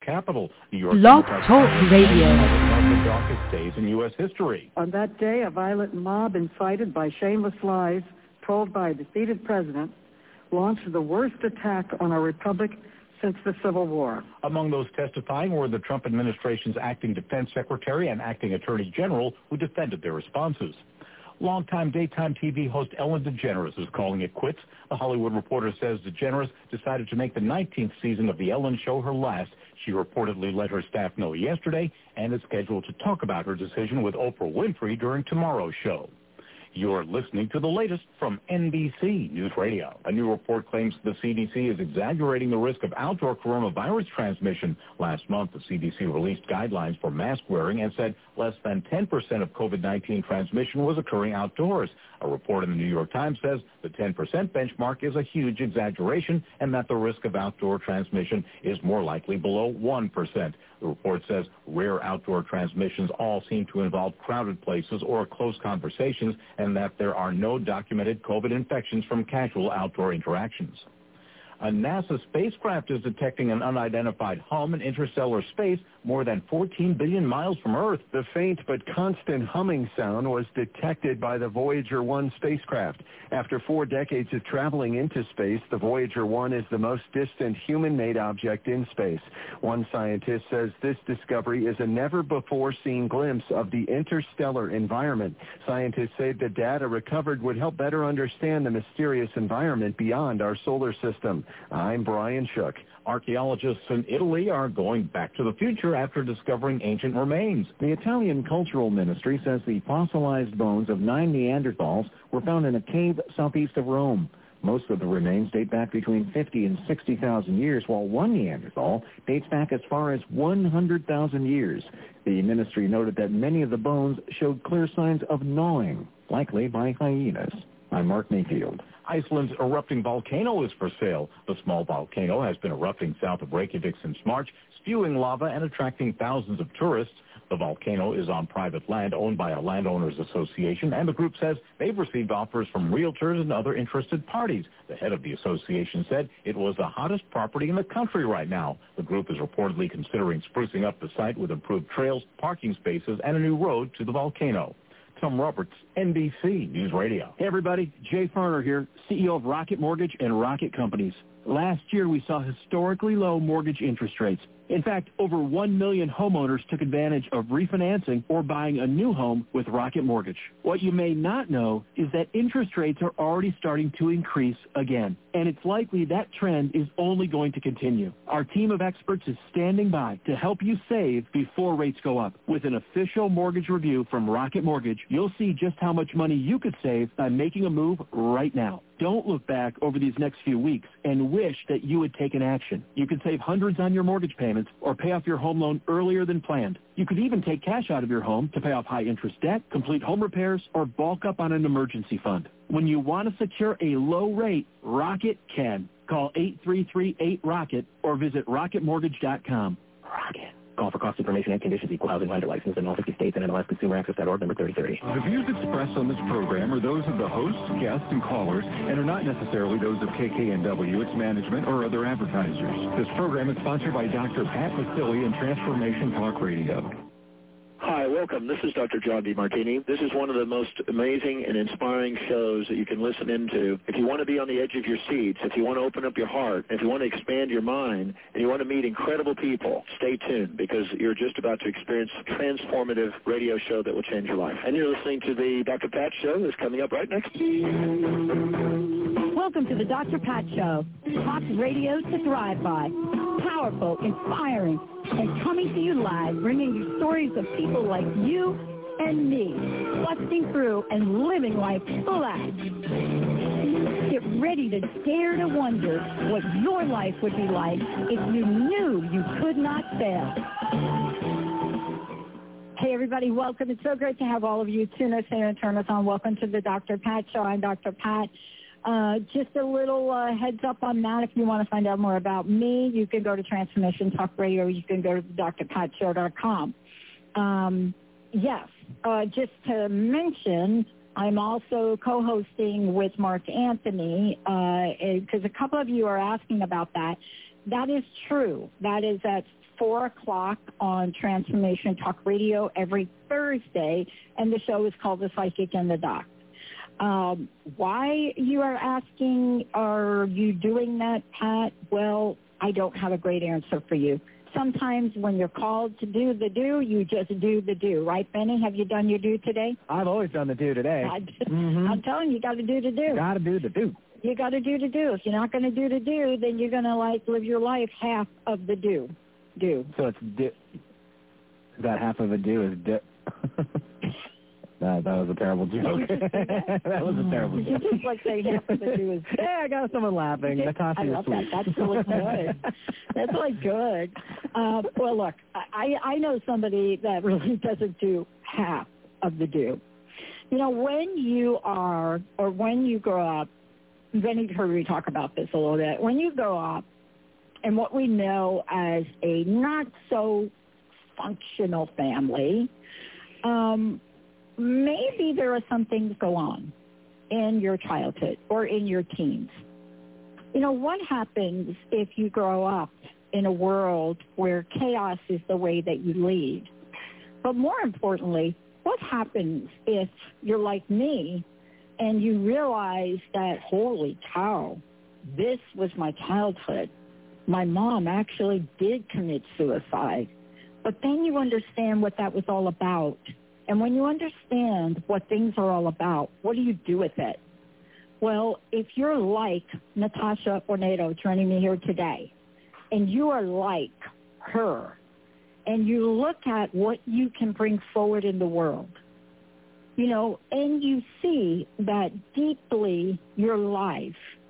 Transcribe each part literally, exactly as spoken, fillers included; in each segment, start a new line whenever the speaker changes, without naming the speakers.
Capitol. New York
Blog Talk Radio.
One of the darkest days in U S history.
On that day, a violent mob incited by shameless lies told by a defeated president launched the worst attack on our republic since the Civil War.
Among those testifying were the Trump administration's acting defense secretary and acting attorney general who defended their responses. Longtime daytime T V host Ellen DeGeneres is calling it quits. The Hollywood Reporter says DeGeneres decided to make the nineteenth season of The Ellen Show her last. She reportedly let her staff know yesterday and is scheduled to talk about her decision with Oprah Winfrey during tomorrow's show. You're listening to the latest from N B C News Radio. A new report claims the C D C is exaggerating the risk of outdoor coronavirus transmission. Last month, the C D C released guidelines for mask wearing and said less than ten percent of COVID nineteen transmission was occurring outdoors. A report in the New York Times says the ten percent benchmark is a huge exaggeration and that the risk of outdoor transmission is more likely below one percent. The report says rare outdoor transmissions all seem to involve crowded places or close conversations, and that there are no documented COVID infections from casual outdoor interactions. A NASA spacecraft is detecting an unidentified hum in interstellar space more than fourteen billion miles from Earth.
The faint but constant humming sound was detected by the Voyager one spacecraft. After four decades of traveling into space, the Voyager one is the most distant human-made object in space. One scientist says this discovery is a never-before-seen glimpse of the interstellar environment. Scientists say the data recovered would help better understand the mysterious environment beyond our solar system. I'm Brian Shook.
Archaeologists in Italy are going back to the future after discovering ancient remains.
The Italian Cultural Ministry says the fossilized bones of nine Neanderthals were found in a cave southeast of Rome. Most of the remains date back between fifty and sixty thousand years, while one Neanderthal dates back as far as one hundred thousand years. The ministry noted that many of the bones showed clear signs of gnawing, likely by hyenas. I'm Mark Mayfield.
Iceland's erupting volcano is for sale. The small volcano has been erupting south of Reykjavik since March, spewing lava and attracting thousands of tourists. The volcano is on private land owned by a landowners association, and the group says they've received offers from realtors and other interested parties. The head of the association said it was the hottest property in the country right now. The group is reportedly considering sprucing up the site with improved trails, parking spaces, and a new road to the volcano. Tom Roberts, N B C News Radio.
Hey, everybody. Jay Farner here, C E O of Rocket Mortgage and Rocket Companies. Last year, we saw historically low mortgage interest rates. In fact, over one million homeowners took advantage of refinancing or buying a new home with Rocket Mortgage. What you may not know is that interest rates are already starting to increase again, and it's likely that trend is only going to continue. Our team of experts is standing by to help you save before rates go up. With an official mortgage review from Rocket Mortgage, you'll see just how much money you could save by making a move right now. Don't look back over these next few weeks and wish that you had taken action. You could save hundreds on your mortgage payments or pay off your home loan earlier than planned. You could even take cash out of your home to pay off high-interest debt, complete home repairs, or bulk up on an emergency fund. When you want to secure a low rate, Rocket can. Call eight three three eight ROCKET or visit rocket mortgage dot com. Rocket. Call for cost information and conditions. Equal housing lender license in all fifty states and N M L S consumer access dot org, number thirty thirty.
The views expressed on this program are those of the hosts, guests, and callers, and are not necessarily those of K K N W, its management, or other advertisers. This program is sponsored by Doctor Pat Masilli and Transformation Talk Radio.
Hi, welcome. This is Doctor John DeMartini. This is one of the most amazing and inspiring shows that you can listen into. If you want to be on the edge of your seats, if you want to open up your heart, if you want to expand your mind, and you want to meet incredible people, stay tuned because you're just about to experience a transformative radio show that will change your life. And you're listening to the Doctor Pat Show that's coming up right next.
Welcome to the Doctor Pat Show. Talk radio to thrive by. Powerful, inspiring, and coming to you live, bringing you stories of people like you and me, busting through and living life full out. Get ready to dare to wonder what your life would be like if you knew you could not fail. Hey, everybody, welcome. It's so great to have all of you tune us in and turn us on. Welcome to the Doctor Pat Show. I'm Doctor Pat. Uh, just a little uh, heads up on that. If you want to find out more about me, you can go to Transformation Talk Radio. You can go to d r pat show dot com. Um, yes, uh, just to mention, I'm also co-hosting with Mark Anthony because uh, a couple of you are asking about that. That is true. That is at four o'clock on Transformation Talk Radio every Thursday, and the show is called The Psychic and the Doc. Um, why you are asking, are you doing that, Pat? Well, I don't have a great answer for you. Sometimes when you're called to do the do, you just do the do. Right, Benny? Have you done your do today?
I've always done the do today.
I,
mm-hmm.
I'm telling you, you got to do the do.
Got to do the do.
You got to do the do. If you're not going to do the do, then you're going to, like, live your life half of the do. Do.
So it's do. That half of a do is do. That, that was a terrible joke. that? that was a terrible joke.
You just like say half of the do is.
Yeah, I got someone laughing. Natasha,
I love that. That's really good. That's really good. Uh, well, look, I, I know somebody that really doesn't do half of the do. You know, when you are, or when you grow up, Benny heard me talk about this a little bit. When you grow up, and what we know as a not so functional family, um, maybe there are some things go on in your childhood or in your teens. You know, what happens if you grow up in a world where chaos is the way that you lead? But more importantly, what happens if you're like me and you realize that, holy cow, this was my childhood. My mom actually did commit suicide. But then you understand what that was all about. And when you understand what things are all about, what do you do with it? Well, if you're like Natasha Ornado joining me here today, and you are like her, and you look at what you can bring forward in the world, you know, and you see that deeply your life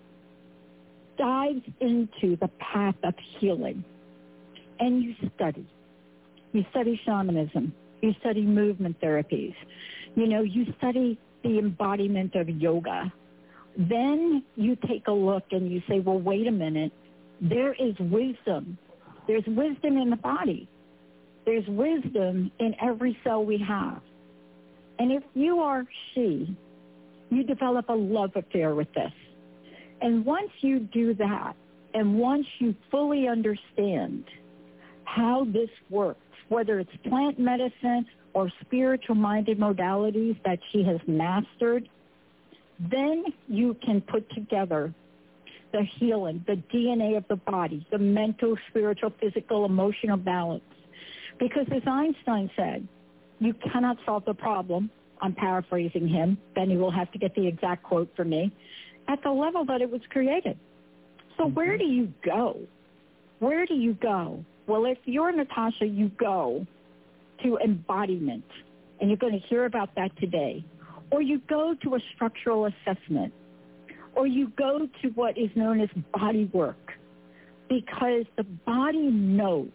dives into the path of healing, and you study. You study shamanism. You study movement therapies. You know, you study the embodiment of yoga. Then you take a look and you say, well, wait a minute. There is wisdom. There's wisdom in the body. There's wisdom in every cell we have. And if you are she, you develop a love affair with this. And once you do that, and once you fully understand how this works, whether it's plant medicine or spiritual-minded modalities that she has mastered, then you can put together the healing, the D N A of the body, the mental, spiritual, physical, emotional balance. Because as Einstein said, you cannot solve the problem, I'm paraphrasing him, Benny will have to get the exact quote from me, at the level that it was created. So where do you go? Where do you go? Well, if you're Natasha, you go to embodiment, and you're going to hear about that today. Or you go to a structural assessment, or you go to what is known as body work, because the body knows,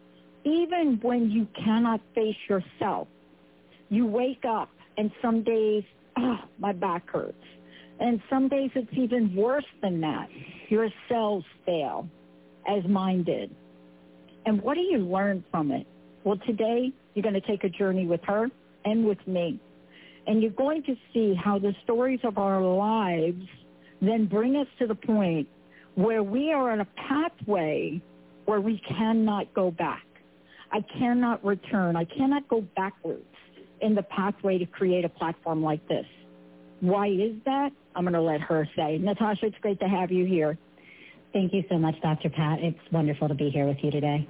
even when you cannot face yourself, you wake up and some days, oh, my back hurts. And some days it's even worse than that. Your cells fail, as mine did. And what do you learn from it? Well, today you're going to take a journey with her and with me. And you're going to see how the stories of our lives then bring us to the point where we are on a pathway where we cannot go back. I cannot return. I cannot go backwards in the pathway to create a platform like this. Why is that? I'm going to let her say. Natasha, it's great to have you here.
Thank you so much, Doctor Pat. It's wonderful to be here with you today.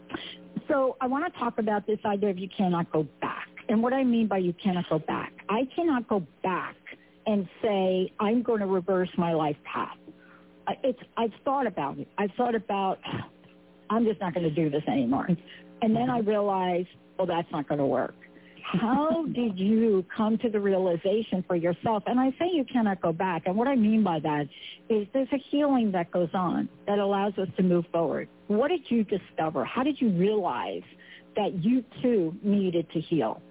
So I want to talk about this idea of you cannot go back. And what I mean by you cannot go back, I cannot go back and say, I'm going to reverse my life path. It's, I've thought about it. I've thought about, I'm just not going to do this anymore. And then I realized, well, that's not going to work. How did you come to the realization for yourself? And I say you cannot go back. And what I mean by that is there's a healing that goes on that allows us to move forward. What did you discover? How did you realize that you, too, needed to heal?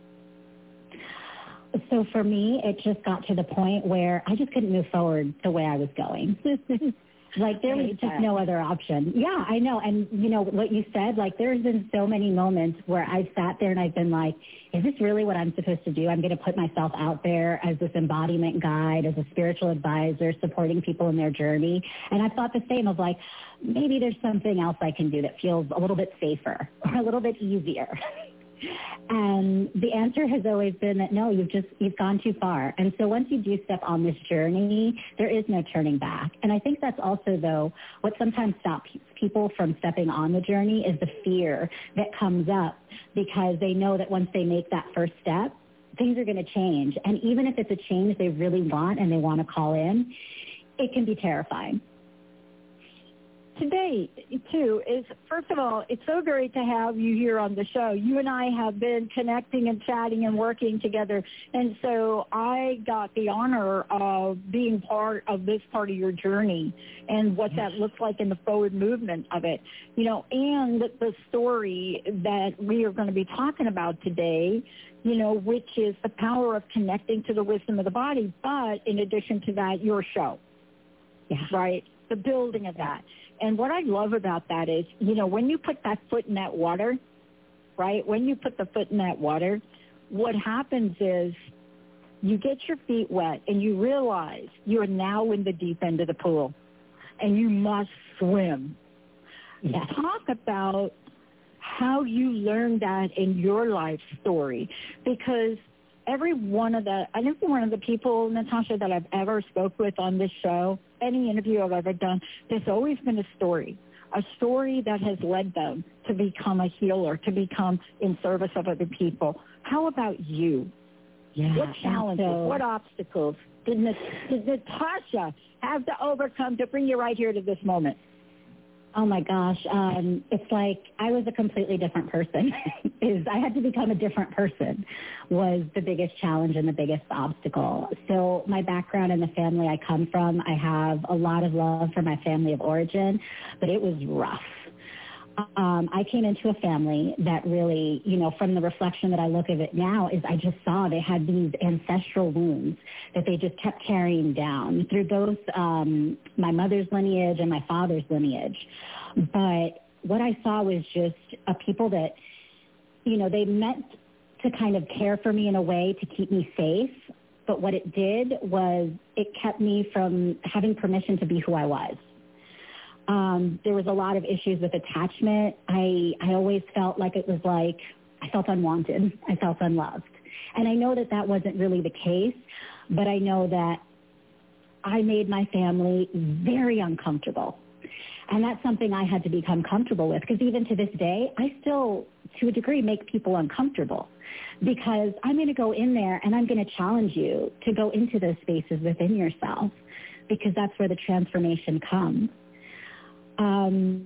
So for me, it just got to the point where I just couldn't move forward the way I was going. Like, there was just no other option. Yeah, I know. And, you know, what you said, like, there's been so many moments where I've sat there and I've been like, is this really what I'm supposed to do? I'm going to put myself out there as this embodiment guide, as a spiritual advisor, supporting people in their journey. And I've thought the same of, like, maybe there's something else I can do that feels a little bit safer or a little bit easier. And the answer has always been that, no, you've just, you've gone too far. And so once you do step on this journey, there is no turning back. And I think that's also, though, what sometimes stops people from stepping on the journey is the fear that comes up, because they know that once they make that first step, things are going to change. And even if it's a change they really want and they want to call in, it can be terrifying.
Today, too, is, first of all, it's so great to have you here on the show. You and I have been connecting and chatting and working together, and so I got the honor of being part of this part of your journey and what that looks like in the forward movement of it, you know, and the story that we are going to be talking about today, you know, which is the power of connecting to the wisdom of the body, but in addition to that, your show,
yeah.
right, the building of that. And what I love about that is, you know, when you put that foot in that water, right, when you put the foot in that water, what happens is you get your feet wet and you realize you're now in the deep end of the pool and you must swim.
Yeah.
Talk about how you learned that in your life story, because every one of the, I think one of the people, Natasha, that I've ever spoke with on this show, any interview I've ever done, there's always been a story, a story that has led them to become a healer, to become in service of other people. How about you?
Yeah,
what challenges,
so,
what obstacles did, Nat- did Natasha have to overcome to bring you right here to this moment?
Oh, my gosh. Um, it's like I was a completely different person. is I had to become a different person was the biggest challenge and the biggest obstacle. So my background and the family I come from, I have a lot of love for my family of origin, but it was rough. Um, I came into a family that really, you know, from the reflection that I look at it now, is I just saw they had these ancestral wounds that they just kept carrying down through both um, my mother's lineage and my father's lineage. But what I saw was just a people that, you know, they meant to kind of care for me in a way to keep me safe. But what it did was it kept me from having permission to be who I was. Um, there was a lot of issues with attachment. I, I always felt like it was like I felt unwanted. I felt unloved. And I know that that wasn't really the case, but I know that I made my family very uncomfortable. And that's something I had to become comfortable with, because even to this day, I still, to a degree, make people uncomfortable, because I'm going to go in there and I'm going to challenge you to go into those spaces within yourself, because that's where the transformation comes. Um,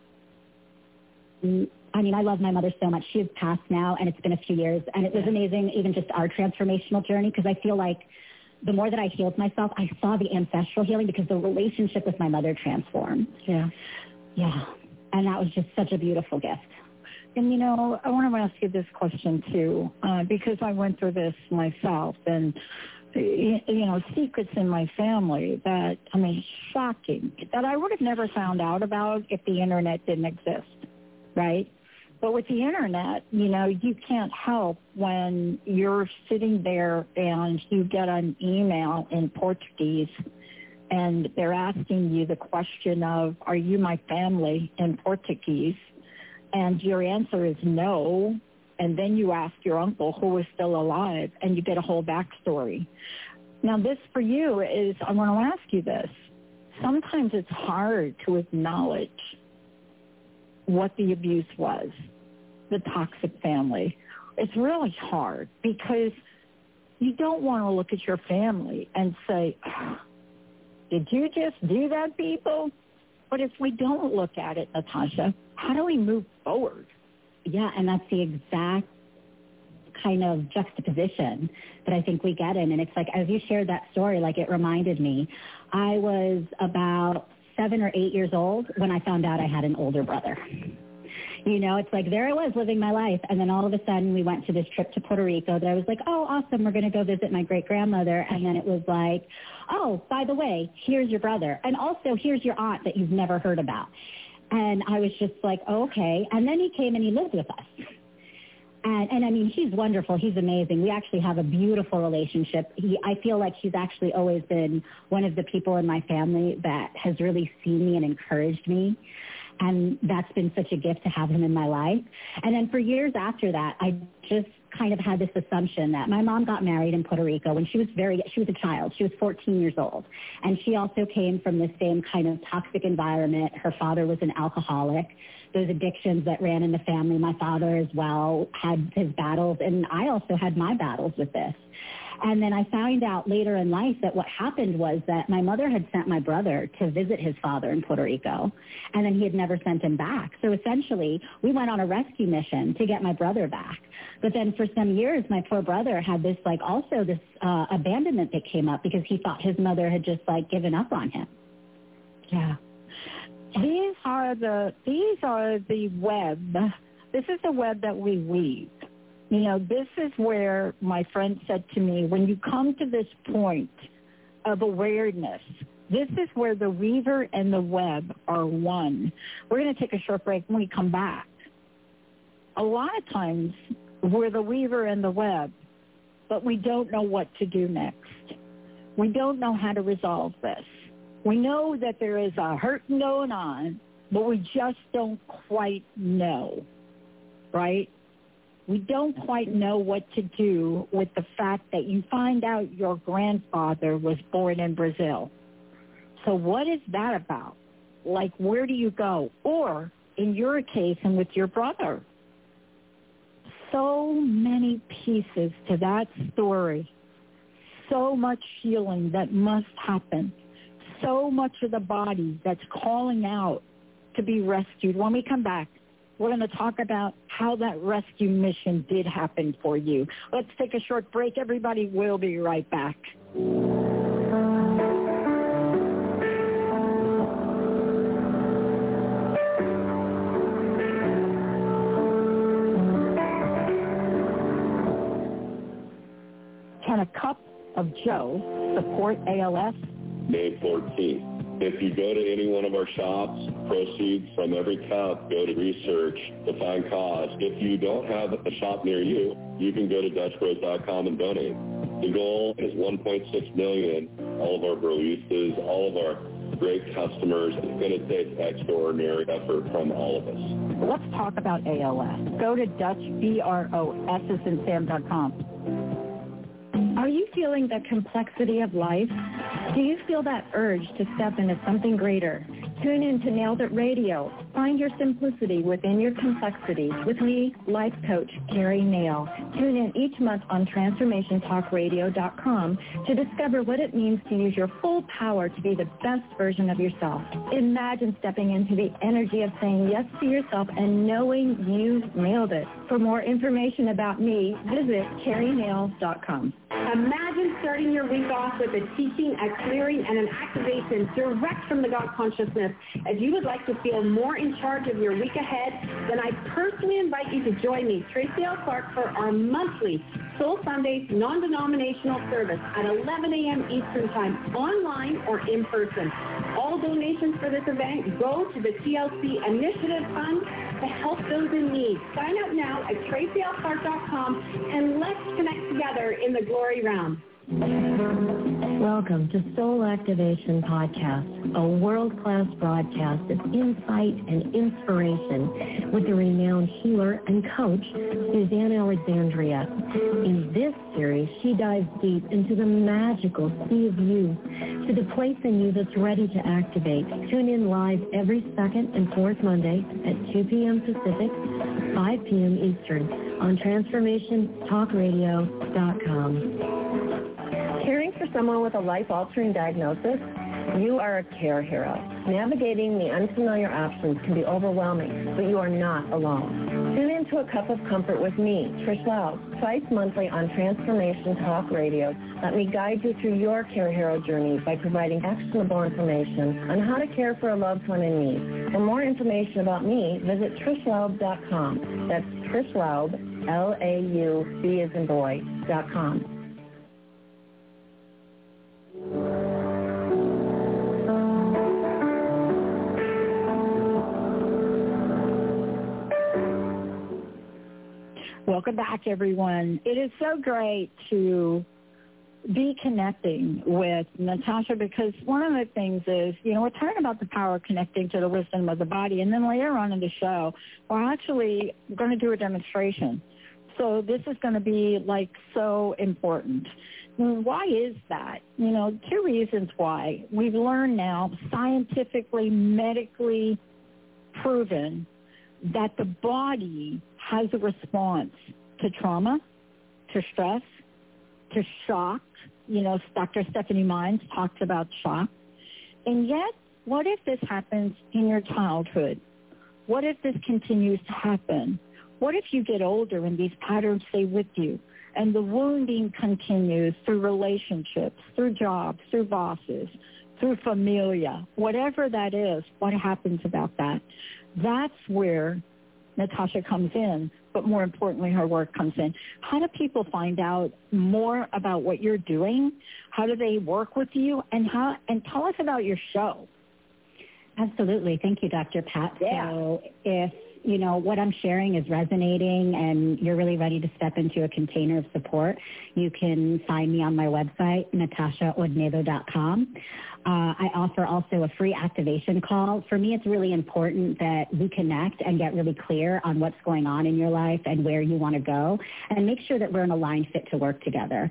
I mean, I love my mother so much. She has passed now, and it's been a few years, and it was amazing, even just our transformational journey, because I feel like the more that I healed myself, I saw the ancestral healing, because the relationship with my mother transformed.
Yeah.
Yeah. And that was just such a beautiful gift.
And, you know, I want to ask you this question, too, uh, because I went through this myself, and you know, secrets in my family that, I mean, shocking, that I would have never found out about if the internet didn't exist, right? But with the internet, you know, you can't help when you're sitting there and you get an email in Portuguese and they're asking you the question of, are you my family, in Portuguese? And your answer is no. And then you ask your uncle who is still alive, and you get a whole backstory. Now, this for you is, I want to ask you this. Sometimes it's hard to acknowledge what the abuse was, the toxic family. It's really hard, because you don't want to look at your family and say, oh, did you just do that, people? But if we don't look at it, Natasha, how do we move forward?
Yeah, and that's the exact kind of juxtaposition that I think we get in. And it's like, as you shared that story, like, it reminded me, I was about seven or eight years old when I found out I had an older brother. You know, it's like there I was living my life. And then all of a sudden we went to this trip to Puerto Rico that I was like, oh, awesome, we're going to go visit my great-grandmother. And then it was like, oh, by the way, here's your brother. And also here's your aunt that you've never heard about. And I was just like, oh, okay. And then he came and he lived with us. And, and I mean, he's wonderful. He's amazing. We actually have a beautiful relationship. He, I feel like he's actually always been one of the people in my family that has really seen me and encouraged me. And that's been such a gift to have him in my life. And then for years after that, I just kind of had this assumption that my mom got married in Puerto Rico when she was very, she was a child. She was fourteen years old. And she also came from the same kind of toxic environment. Her father was an alcoholic. Those addictions that ran in the family, my father as well had his battles, and I also had my battles with this. And then I found out later in life that what happened was that my mother had sent my brother to visit his father in Puerto Rico, and then he had never sent him back. So essentially, we went on a rescue mission to get my brother back. But then for some years, my poor brother had this, like, also this uh, abandonment that came up because he thought his mother had just, like, given up on him.
Yeah. These are the, these are the web. This is the web that we weave. You know, this is where my friend said to me, when you come to this point of awareness, this is where the weaver and the web are one. We're going to take a short break. When we come back, a lot of times we're the weaver and the web, but we don't know what to do next. We don't know how to resolve this. We know that there is a hurt going on, but we just don't quite know, right? We don't quite know what to do with the fact that you find out your grandfather was born in Brazil. So what is that about? Like, where do you go? Or, in your case and with your brother, so many pieces to that story, so much healing that must happen, so much of the body that's calling out to be rescued. When we come back, we're going to talk about how that rescue mission did happen for you. Let's take a short break, everybody. We'll be right back. Can a cup of Joe support A L S?
May fourteenth. If you go to any one of our shops, proceeds from every cup go to research to find cause. If you don't have a shop near you, you can go to Dutch Bros dot com and donate. The goal is one point six million dollars. All of our baristas, all of our great customers. It's going to take extraordinary effort from all of us.
Let's talk about A L S. Go to Dutch, B R O S as in Sam dot com.
Are you feeling the complexity of life? Do you feel that urge to step into something greater? Tune in to Nailed It Radio. Find your simplicity within your complexity with me, life coach Carrie Nail. Tune in each month on transformation talk radio dot com to discover what it means to use your full power to be the best version of yourself. Imagine stepping into the energy of saying yes to yourself and knowing you've nailed it. For more information about me, visit carrie nail dot com.
Imagine starting your week off with a teaching, a clearing, and an activation direct from the God consciousness. If you would like to feel more in charge of your week ahead, then I personally invite you to join me, Tracy L. Clark, for our monthly Soul Sundays non-denominational service at eleven a.m. Eastern Time, online or in person. All donations for this event go to the T L C Initiative Fund to help those in need. Sign up now at tracy l clark dot com and let's connect together in the glory realm.
Welcome to Soul Activation Podcast, a world-class broadcast of insight and inspiration with the renowned healer and coach, Suzanne Alexandria. In this series, she dives deep into the magical sea of you, to the place in you that's ready to activate. Tune in live every second and fourth Monday at two p.m. Pacific, five p.m. Eastern on transformation talk radio dot com.
Caring for someone with a life-altering diagnosis? You are a care hero. Navigating the unfamiliar options can be overwhelming, but you are not alone. Tune into A Cup of Comfort with me, Trish Laub, twice monthly on Transformation Talk Radio. Let me guide you through your care hero journey by providing actionable information on how to care for a loved one in need. For more information about me, visit trish laub dot com. That's Trish Laub, L A U B as in boy, dot com.
Welcome back, everyone. It is so great to be connecting with Natasha, because one of the things is, you know, we're talking about the power of connecting to the wisdom of the body, and then later on in the show, we're actually going to do a demonstration. So this is going to be, like, so important. Why is that? You know, two reasons why. We've learned now, scientifically, medically proven, that the body has a response to trauma, to stress, to shock. You know, Doctor Stephanie Mines talks about shock. And yet, what if this happens in your childhood? What if this continues to happen? What if you get older and these patterns stay with you, and the wounding continues through relationships, through jobs, through bosses, through familia, whatever that is? What happens about that? That's where Natasha comes in, but more importantly, her work comes in. How do people find out more about what you're doing? How do they work with you? And how? And tell us about your show.
Absolutely. Thank you, Doctor Pat.
Yeah.
So if, you know, what I'm sharing is resonating and you're really ready to step into a container of support, you can find me on my website, natasha odnedo dot com. Uh, I offer also a free activation call. For me, it's really important that we connect and get really clear on what's going on in your life and where you want to go, and make sure that we're an aligned fit to work together.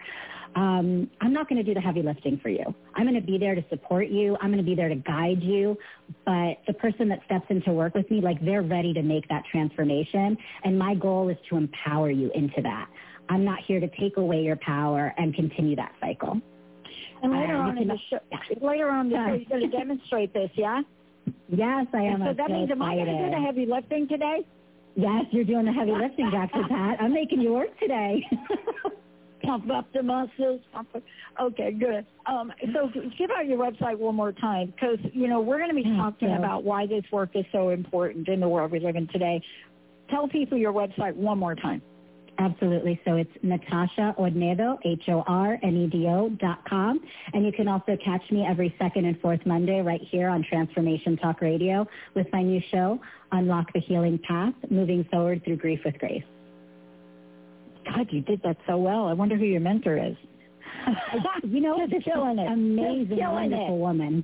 Um, I'm not going to do the heavy lifting for you. I'm going to be there to support you. I'm going to be there to guide you. But the person that steps in to work with me, like, they're ready to make that transformation. And my goal is to empower you into that. I'm not here to take away your power and continue that cycle.
And later
uh,
on in the show, later on in the show, you're going to demonstrate this, yeah?
Yes, I am.
And so that
so
means, am I going to do the heavy lifting today?
Yes, you're doing the heavy lifting, Doctor Pat. I'm making you work today.
Pump up the muscles. Pump up. Okay, good. Um, so give out your website one more time, because, you know, we're going to be talking
yeah.
about why this work is so important in the world we live in today. Tell people your website one more time.
Absolutely. So it's Natasha Odnedo, H O R N E D O dot com. And you can also catch me every second and fourth Monday right here on Transformation Talk Radio with my new show, Unlock the Healing Path, Moving Forward Through Grief with Grace.
God, you did that so well. I wonder who your mentor is.
You know,
Just
this
killing it.
amazing, wonderful
it.
woman.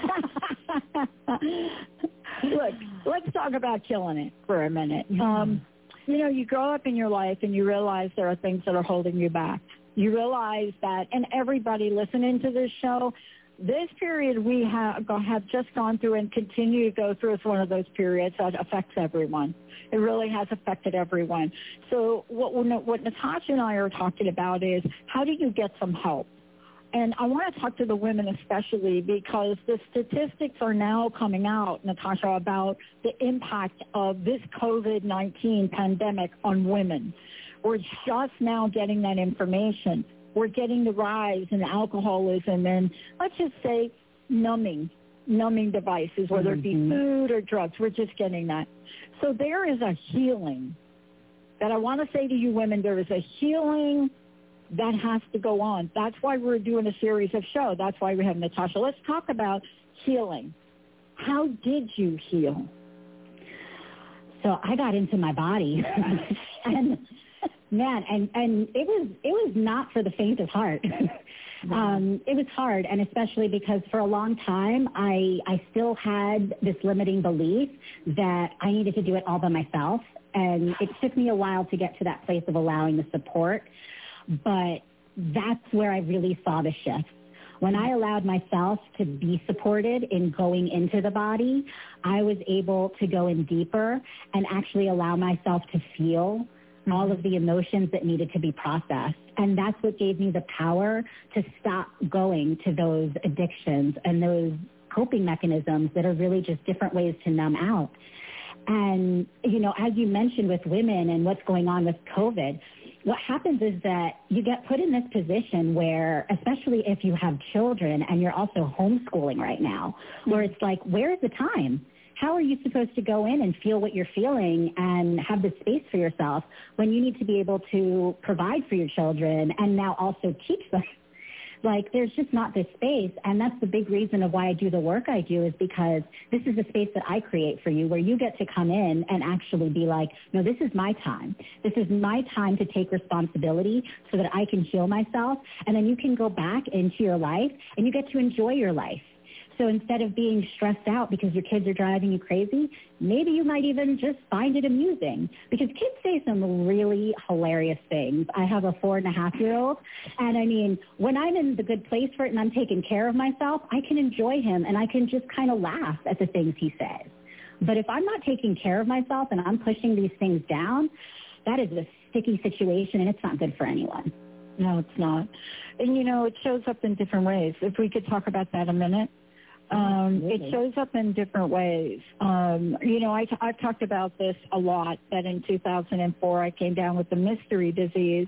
Look, let's talk about killing it for a minute. Um, you know, you grow up in your life and you realize there are things that are holding you back. You realize that, and everybody listening to this show, this period we have, have just gone through and continue to go through is one of those periods that affects everyone. It really has affected everyone. So what, what Natasha and I are talking about is, how do you get some help? And I want to talk to the women especially, because the statistics are now coming out, Natasha, about the impact of this COVID nineteen pandemic on women. We're just now getting that information. We're getting the rise in alcoholism and, let's just say, numbing, numbing devices, whether it be food or drugs. We're just getting that. So there is a healing that I want to say to you women, there is a healing that has to go on. That's why we're doing a series of shows. That's why we have Natasha. Let's talk about healing. How did you heal?
So I got into my body, and man, and, and it was it was not for the faint of heart. um, it was hard, and especially because for a long time I I still had this limiting belief that I needed to do it all by myself, and it took me a while to get to that place of allowing the support. But that's where I really saw the shift. When I allowed myself to be supported in going into the body, I was able to go in deeper and actually allow myself to feel mm-hmm. all of the emotions that needed to be processed. And that's what gave me the power to stop going to those addictions and those coping mechanisms that are really just different ways to numb out. And, you know, as you mentioned with women and what's going on with COVID, what happens is that you get put in this position where, especially if you have children and you're also homeschooling right now, where it's like, where is the time? How are you supposed to go in and feel what you're feeling and have the space for yourself when you need to be able to provide for your children and now also teach them? Like, there's just not this space, and that's the big reason of why I do the work I do, is because this is a space that I create for you where you get to come in and actually be like, no, this is my time. This is my time to take responsibility so that I can heal myself, and then you can go back into your life and you get to enjoy your life. So instead of being stressed out because your kids are driving you crazy, maybe you might even just find it amusing, because kids say some really hilarious things. I have a four and a half year old, and I mean, when I'm in the good place for it and I'm taking care of myself, I can enjoy him and I can just kind of laugh at the things he says. But if I'm not taking care of myself and I'm pushing these things down, that is a sticky situation, and it's not good for anyone.
No, it's not. And, you know, it shows up in different ways. If we could talk about that a minute. Um, it shows up in different ways. Um, you know, I t- I've talked about this a lot, that in two thousand four I came down with the mystery disease,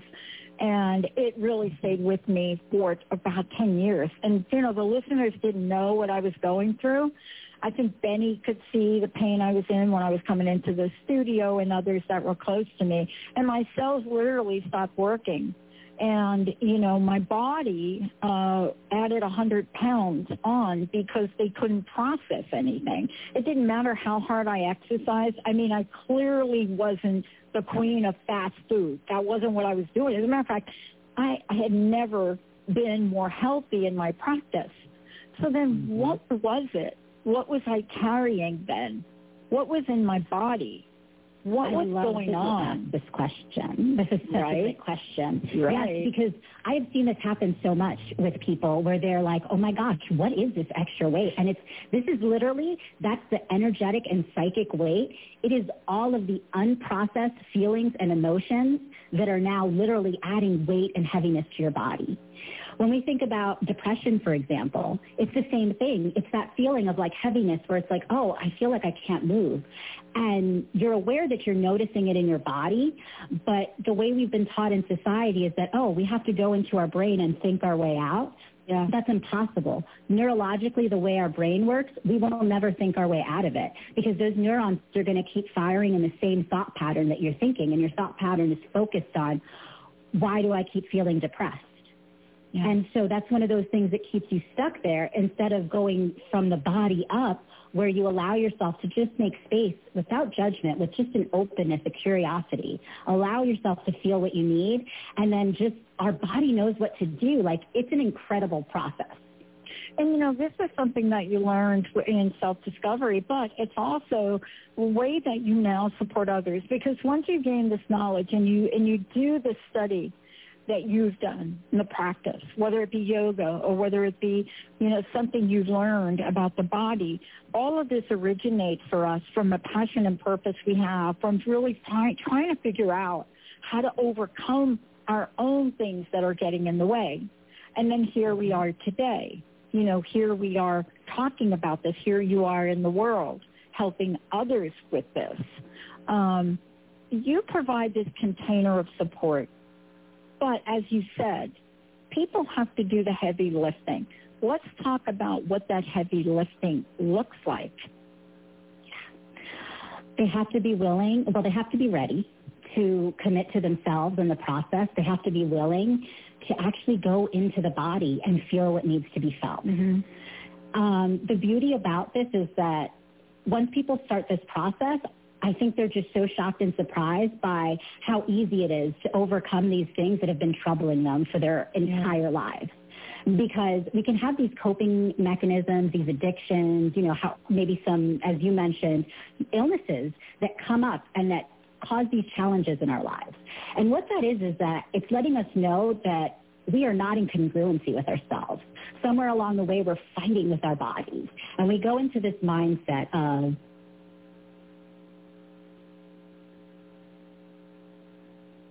and it really stayed with me for about ten years. And, you know, the listeners didn't know what I was going through. I think Benny could see the pain I was in when I was coming into the studio, and others that were close to me. And my cells literally stopped working. And, you know, my body uh, added one hundred pounds on because they couldn't process anything. It didn't matter how hard I exercised. I mean, I clearly wasn't the queen of fast food. That wasn't what I was doing. As a matter of fact, I, I had never been more healthy in my practice. So then what was it? What was I carrying then? What was in my body? What was going on?
This question. This is such right? a great question.
Right.
Yes, because I have seen this happen so much with people where they're like, oh my gosh, what is this extra weight? And it's, this is literally, that's the energetic and psychic weight. It is all of the unprocessed feelings and emotions that are now literally adding weight and heaviness to your body. When we think about depression, for example, it's the same thing. It's that feeling of like heaviness where it's like, oh, I feel like I can't move. And you're aware that you're noticing it in your body, but the way we've been taught in society is that, oh, we have to go into our brain and think our way out. Yeah. That's impossible. Neurologically, the way our brain works, we will never think our way out of it, because those neurons are going to keep firing in the same thought pattern that you're thinking, and your thought pattern is focused on, why do I keep feeling depressed? Yeah. And so that's one of those things that keeps you stuck there, instead of going from the body up, where you allow yourself to just make space without judgment, with just an openness, a curiosity. Allow yourself to feel what you need, and then just our body knows what to do. Like, it's an incredible process.
And, you know, this is something that you learned in self-discovery, but it's also a way that you now support others, because once you gain this knowledge and you and you do the study that you've done in the practice, whether it be yoga or whether it be, you know, something you've learned about the body, all of this originates for us from a passion and purpose we have, from really trying, trying to figure out how to overcome our own things that are getting in the way. And then here we are today. You know, here we are talking about this. Here you are in the world helping others with this. Um, you provide this container of support. But as you said, people have to do the heavy lifting. Let's talk about what that heavy lifting looks like.
They have to be willing, well, they have to be ready to commit to themselves in the process. They have to be willing to actually go into the body and feel what needs to be felt. Mm-hmm. Um, the beauty about this is that once people start this process, I think they're just so shocked and surprised by how easy it is to overcome these things that have been troubling them for their entire yeah. lives. Because we can have these coping mechanisms, these addictions, you know, how maybe some, as you mentioned, illnesses that come up and that cause these challenges in our lives. And what that is is that it's letting us know that we are not in congruency with ourselves. Somewhere along the way, we're fighting with our bodies. And we go into this mindset of,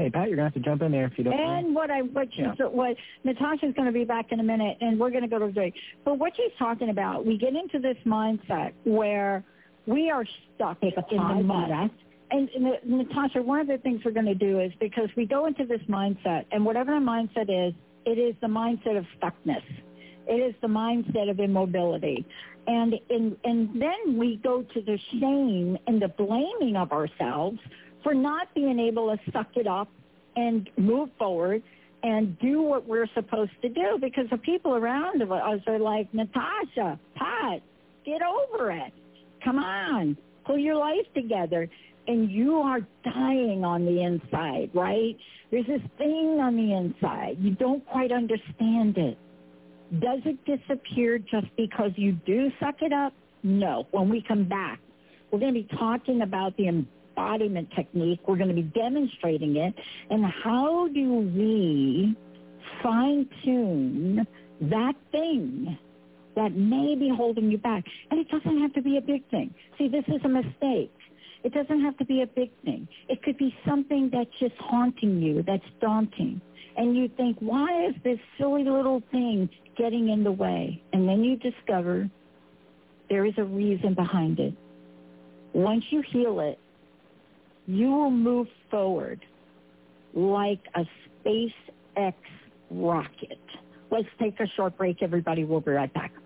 Hey, Pat, you're going to have to jump in there if you don't
And
mind.
what I what she's
Yeah.
what Natasha's going to be back in a minute, and we're going to go to the break. But what she's talking about, we get into this mindset where we are stuck in the mud. And, and Natasha, one of the things we're going to do is because we go into this mindset, and whatever the mindset is, it is the mindset of stuckness. It is the mindset of immobility. And, in, and then we go to the shame and the blaming of ourselves for not being able to suck it up and move forward and do what we're supposed to do, because the people around us are like, Natasha, Pat, get over it. Come on, pull your life together. And you are dying on the inside, right? There's this thing on the inside. You don't quite understand it. Does it disappear just because you do suck it up? No. When we come back, we're going to be talking about the embodiment technique. We're going to be demonstrating it. And how do we fine-tune that thing that may be holding you back? And it doesn't have to be a big thing. See, this is a mistake. It doesn't have to be a big thing. It could be something that's just haunting you, that's daunting. And you think, why is this silly little thing getting in the way? And then you discover there is a reason behind it. Once you heal it, you will move forward like a SpaceX rocket. Let's take a short break, everybody. We'll be right back.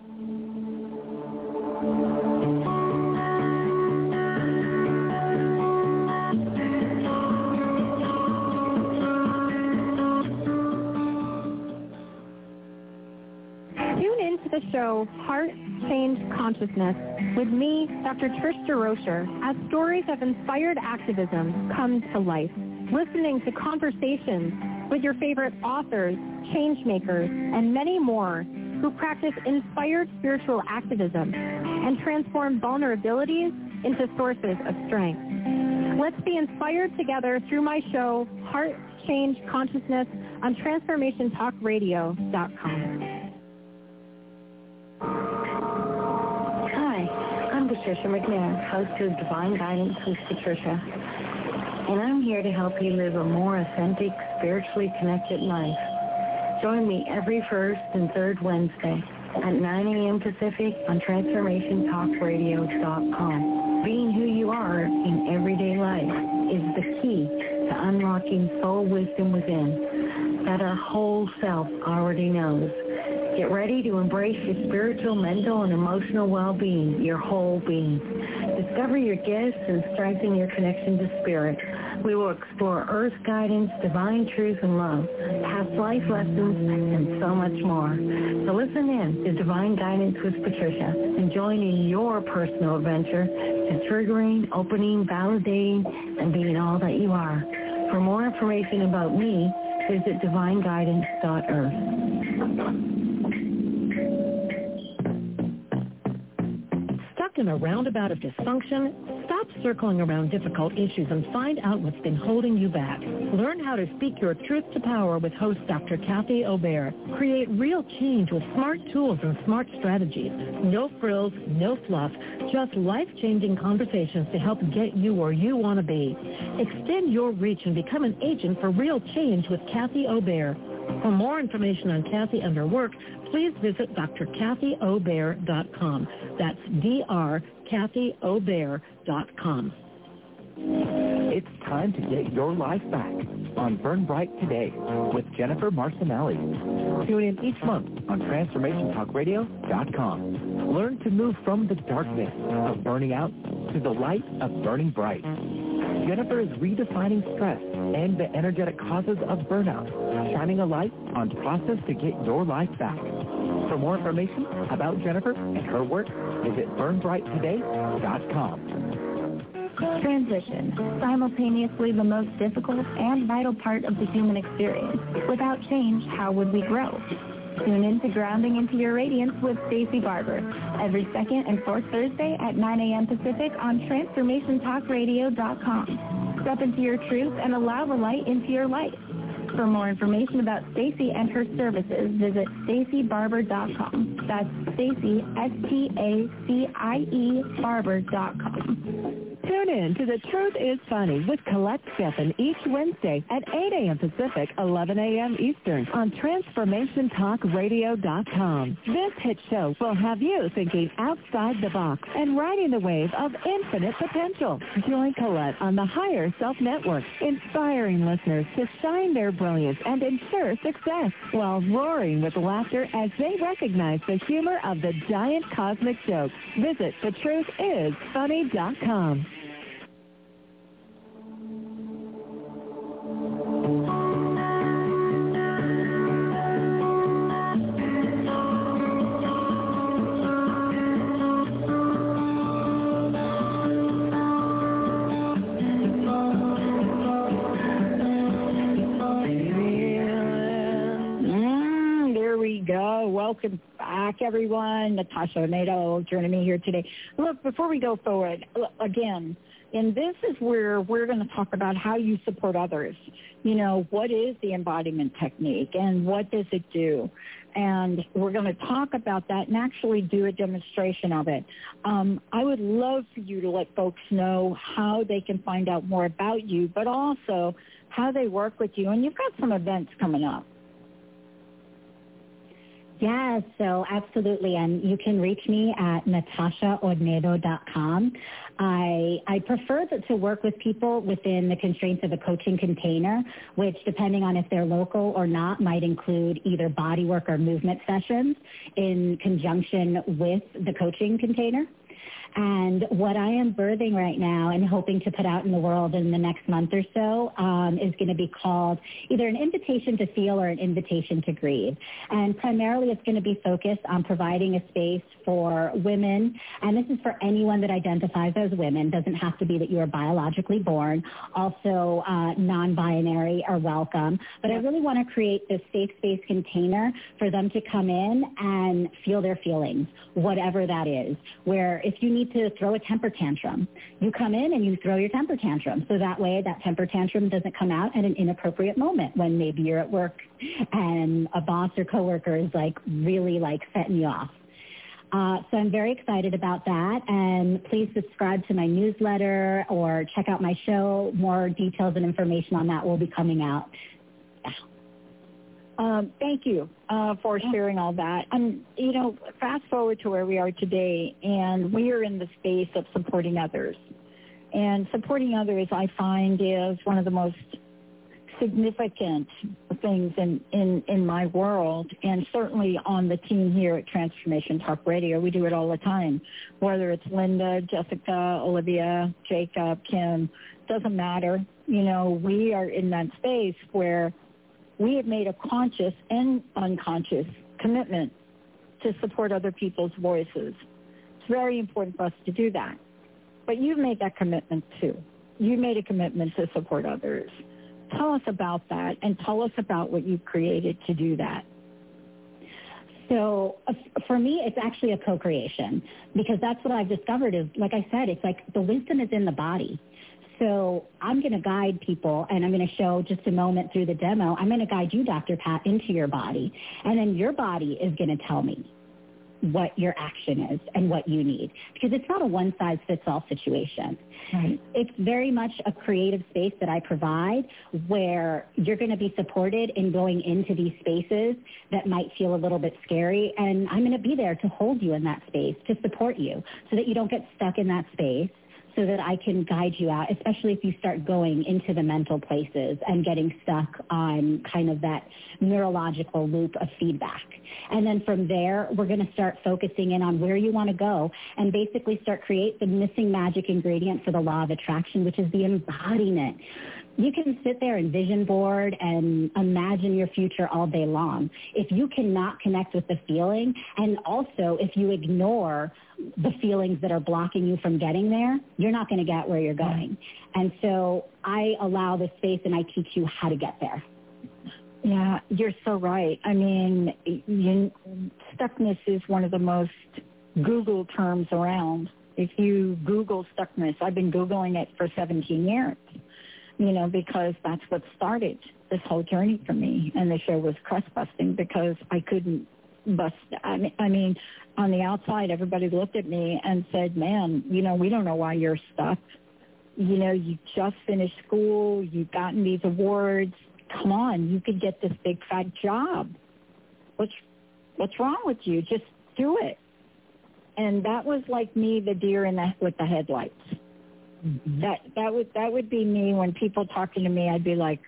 The show Heart Change Consciousness with me, Doctor Trish DeRocher, as stories of inspired activism come to life. Listening to conversations with your favorite authors, change makers, and many more who practice inspired spiritual activism and transform vulnerabilities into sources of strength. Let's be inspired together through my show Heart Change Consciousness on transformation talk radio dot com.
I'm Patricia McNair, host of Divine Guidance with Patricia, and I'm here to help you live a more authentic, spiritually connected life. Join me every first and third Wednesday at nine a.m. Pacific on transformation talk radio dot com. Being who you are in everyday life is the key to unlocking soul wisdom within that our whole self already knows. Get ready to embrace your spiritual, mental, and emotional well-being, your whole being. Discover your gifts and strengthen your connection to spirit. We will explore earth guidance, divine truth and love, past life lessons, and so much more. So listen in to Divine Guidance with Patricia and join in your personal adventure to triggering, opening, validating, and being all that you are. For more information about me, visit divine guidance dot earth.
In a roundabout of dysfunction, stop circling around difficult issues and find out what's been holding you back. Learn how to speak your truth to power with host Doctor Kathy Obear. Create real change with smart tools and smart strategies. No frills, no fluff, just life-changing conversations to help get you where you want to be. Extend your reach and become an agent for real change with Kathy Obear. For more information on Kathy and her work, please visit d r kathy obear dot com. That's D R Kathy Obear dot com.
It's time to get your life back on Burn Bright Today with Jennifer Marcinelli. Tune in each month on transformation talk radio dot com. Learn to move from the darkness of burning out to the light of burning bright. Jennifer is redefining stress and the energetic causes of burnout, shining a light on the process to get your life back. For more information about Jennifer and her work, visit burn bright today dot com.
Transition, simultaneously the most difficult and vital part of the human experience. Without change, how would we grow? Tune in to Grounding into Your Radiance with Stacey Barber every second and fourth Thursday at nine a.m. Pacific on transformation talk radio dot com. Step into your truth and allow the light into your life. For more information about Stacey and her services, visit stacey barber dot com. That's Stacey, S T A C I E, barber dot com.
Tune in to The Truth is Funny with Colette Steffen each Wednesday at eight a.m. Pacific, eleven a.m. Eastern on Transformation Talk Radio dot com. This hit show will have you thinking outside the box and riding the wave of infinite potential. Join Colette on the Higher Self Network, inspiring listeners to shine their brilliance and ensure success while roaring with laughter as they recognize the humor of the giant cosmic joke. Visit the truth is funny dot com.
Welcome back, everyone. Natasha Ornedo joining me here today. Look, before we go forward, look, again, and this is where we're going to talk about how you support others. You know, what is the embodiment technique and what does it do? And we're going to talk about that and actually do a demonstration of it. Um, I would love for you to let folks know how they can find out more about you, but also how they work with you. And you've got some events coming up.
Yeah, so absolutely. And you can reach me at natasha ornedo dot com. I, I prefer that to work with people within the constraints of a coaching container, which, depending on if they're local or not, might include either body work or movement sessions in conjunction with the coaching container. And what I am birthing right now and hoping to put out in the world in the next month or so um, is going to be called either an invitation to feel or an invitation to grieve. And primarily it's going to be focused on providing a space for women, and this is for anyone that identifies as women. Doesn't have to be that you are biologically born. Also, uh, non-binary are welcome. But I really want to create this safe space container for them to come in and feel their feelings, whatever that is, where if you need to throw a temper tantrum, you come in and you throw your temper tantrum. So that way that temper tantrum doesn't come out at an inappropriate moment when maybe you're at work and a boss or coworker is like really like setting you off. Uh, so I'm very excited about that, and please subscribe to my newsletter or check out my show. More details and information on that will be coming out.
Um, thank you uh, for sharing all that. And, you know, fast forward to where we are today, and we are in the space of supporting others. And supporting others, I find, is one of the most significant things in, in, in my world, and certainly on the team here at Transformation Talk Radio. We do it all the time, whether it's Linda, Jessica, Olivia, Jacob, Kim, doesn't matter. You know, we are in that space where we have made a conscious and unconscious commitment to support other people's voices. It's very important for us to do that. But you've made that commitment too. You made a commitment to support others. Tell us about that, and tell us about what you've created to do that.
So uh, for me, it's actually a co-creation, because that's what I've discovered is, like I said, it's like the wisdom is in the body. So I'm going to guide people, and I'm going to show just a moment through the demo. I'm going to guide you, Doctor Pat, into your body, and then your body is going to tell me what your action is and what you need, because it's not a one-size-fits-all situation.
Right.
It's very much a creative space that I provide where you're going to be supported in going into these spaces that might feel a little bit scary, and I'm going to be there to hold you in that space, to support you so that you don't get stuck in that space, so that I can guide you out, especially if you start going into the mental places and getting stuck on kind of that neurological loop of feedback. And then from there, we're going to start focusing in on where you want to go and basically start create the missing magic ingredient for the law of attraction, which is the embodiment. You can sit there and vision board and imagine your future all day long. If you cannot connect with the feeling, and also if you ignore the feelings that are blocking you from getting there, you're not going to get where you're going. And so I allow the space and I teach you how to get there.
Yeah, you're so right. I mean, you, stuckness is one of the most Google terms around. If you Google stuckness, I've been Googling it for seventeen years. You know, because that's what started this whole journey for me. And the show was crust busting because I couldn't bust. I mean, I mean, on the outside, everybody looked at me and said, man, you know, we don't know why you're stuck. you know, you just finished school, you've gotten these awards. Come on, you could get this big fat job. What's what's wrong with you? Just do it. And that was like me, the deer in the with the headlights. Mm-hmm. That that would that would be me when people talking to me. I'd be like,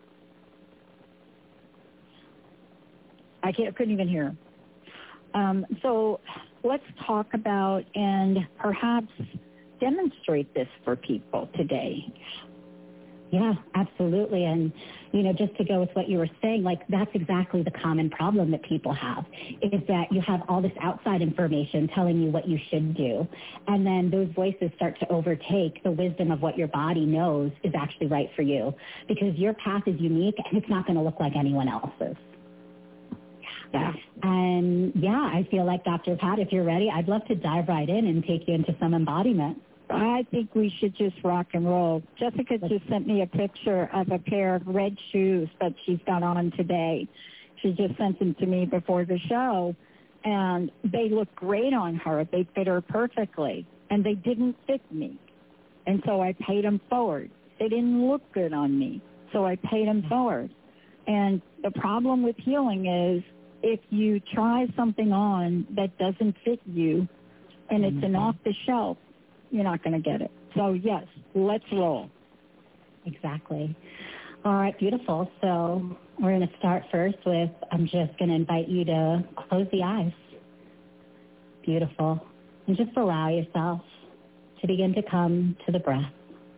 I can't, couldn't even hear. Um, so let's talk about and perhaps demonstrate this for people today.
Yeah, absolutely. And, you know, just to go with what you were saying, like that's exactly the common problem that people have, is that you have all this outside information telling you what you should do. And then those voices start to overtake the wisdom of what your body knows is actually right for you, because your path is unique and it's not going to look like anyone else's. Yeah. And yeah, I feel like Doctor Pat, if you're ready, I'd love to dive right in and take you into some embodiment.
I think we should just rock and roll. Jessica just sent me a picture of a pair of red shoes that she's got on today. She just sent them to me before the show, and they look great on her. They fit her perfectly, and they didn't fit me. And so I paid them forward. They didn't look good on me, so I paid them forward. And the problem with healing is if you try something on that doesn't fit you and it's an off-the-shelf, you're not going to get it. So, yes, let's roll.
Exactly. All right, beautiful. So we're going to start first with, I'm just going to invite you to close the eyes. Beautiful. And just allow yourself to begin to come to the breath.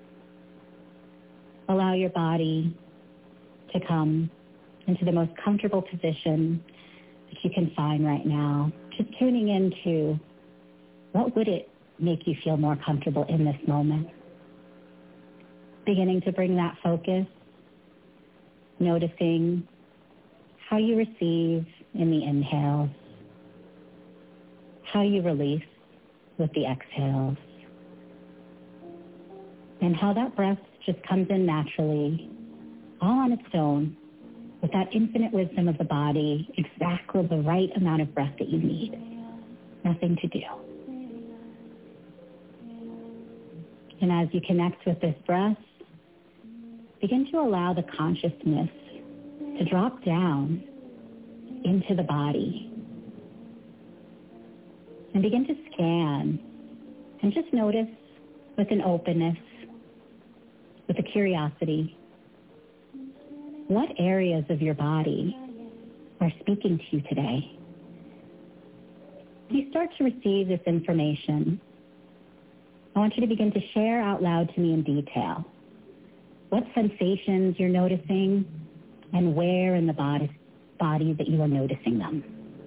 Allow your body to come into the most comfortable position that you can find right now. Just tuning into what would it make you feel more comfortable in this moment. Beginning to bring that focus, noticing how you receive in the inhales, how you release with the exhales, and how that breath just comes in naturally, all on its own, with that infinite wisdom of the body, exactly the right amount of breath that you need. Nothing to do. And as you connect with this breath, begin to allow the consciousness to drop down into the body. And begin to scan and just notice with an openness, with a curiosity, what areas of your body are speaking to you today. You start to receive this information. I want you to begin to share out loud to me in detail what sensations you're noticing and where in the body, body that you are noticing them.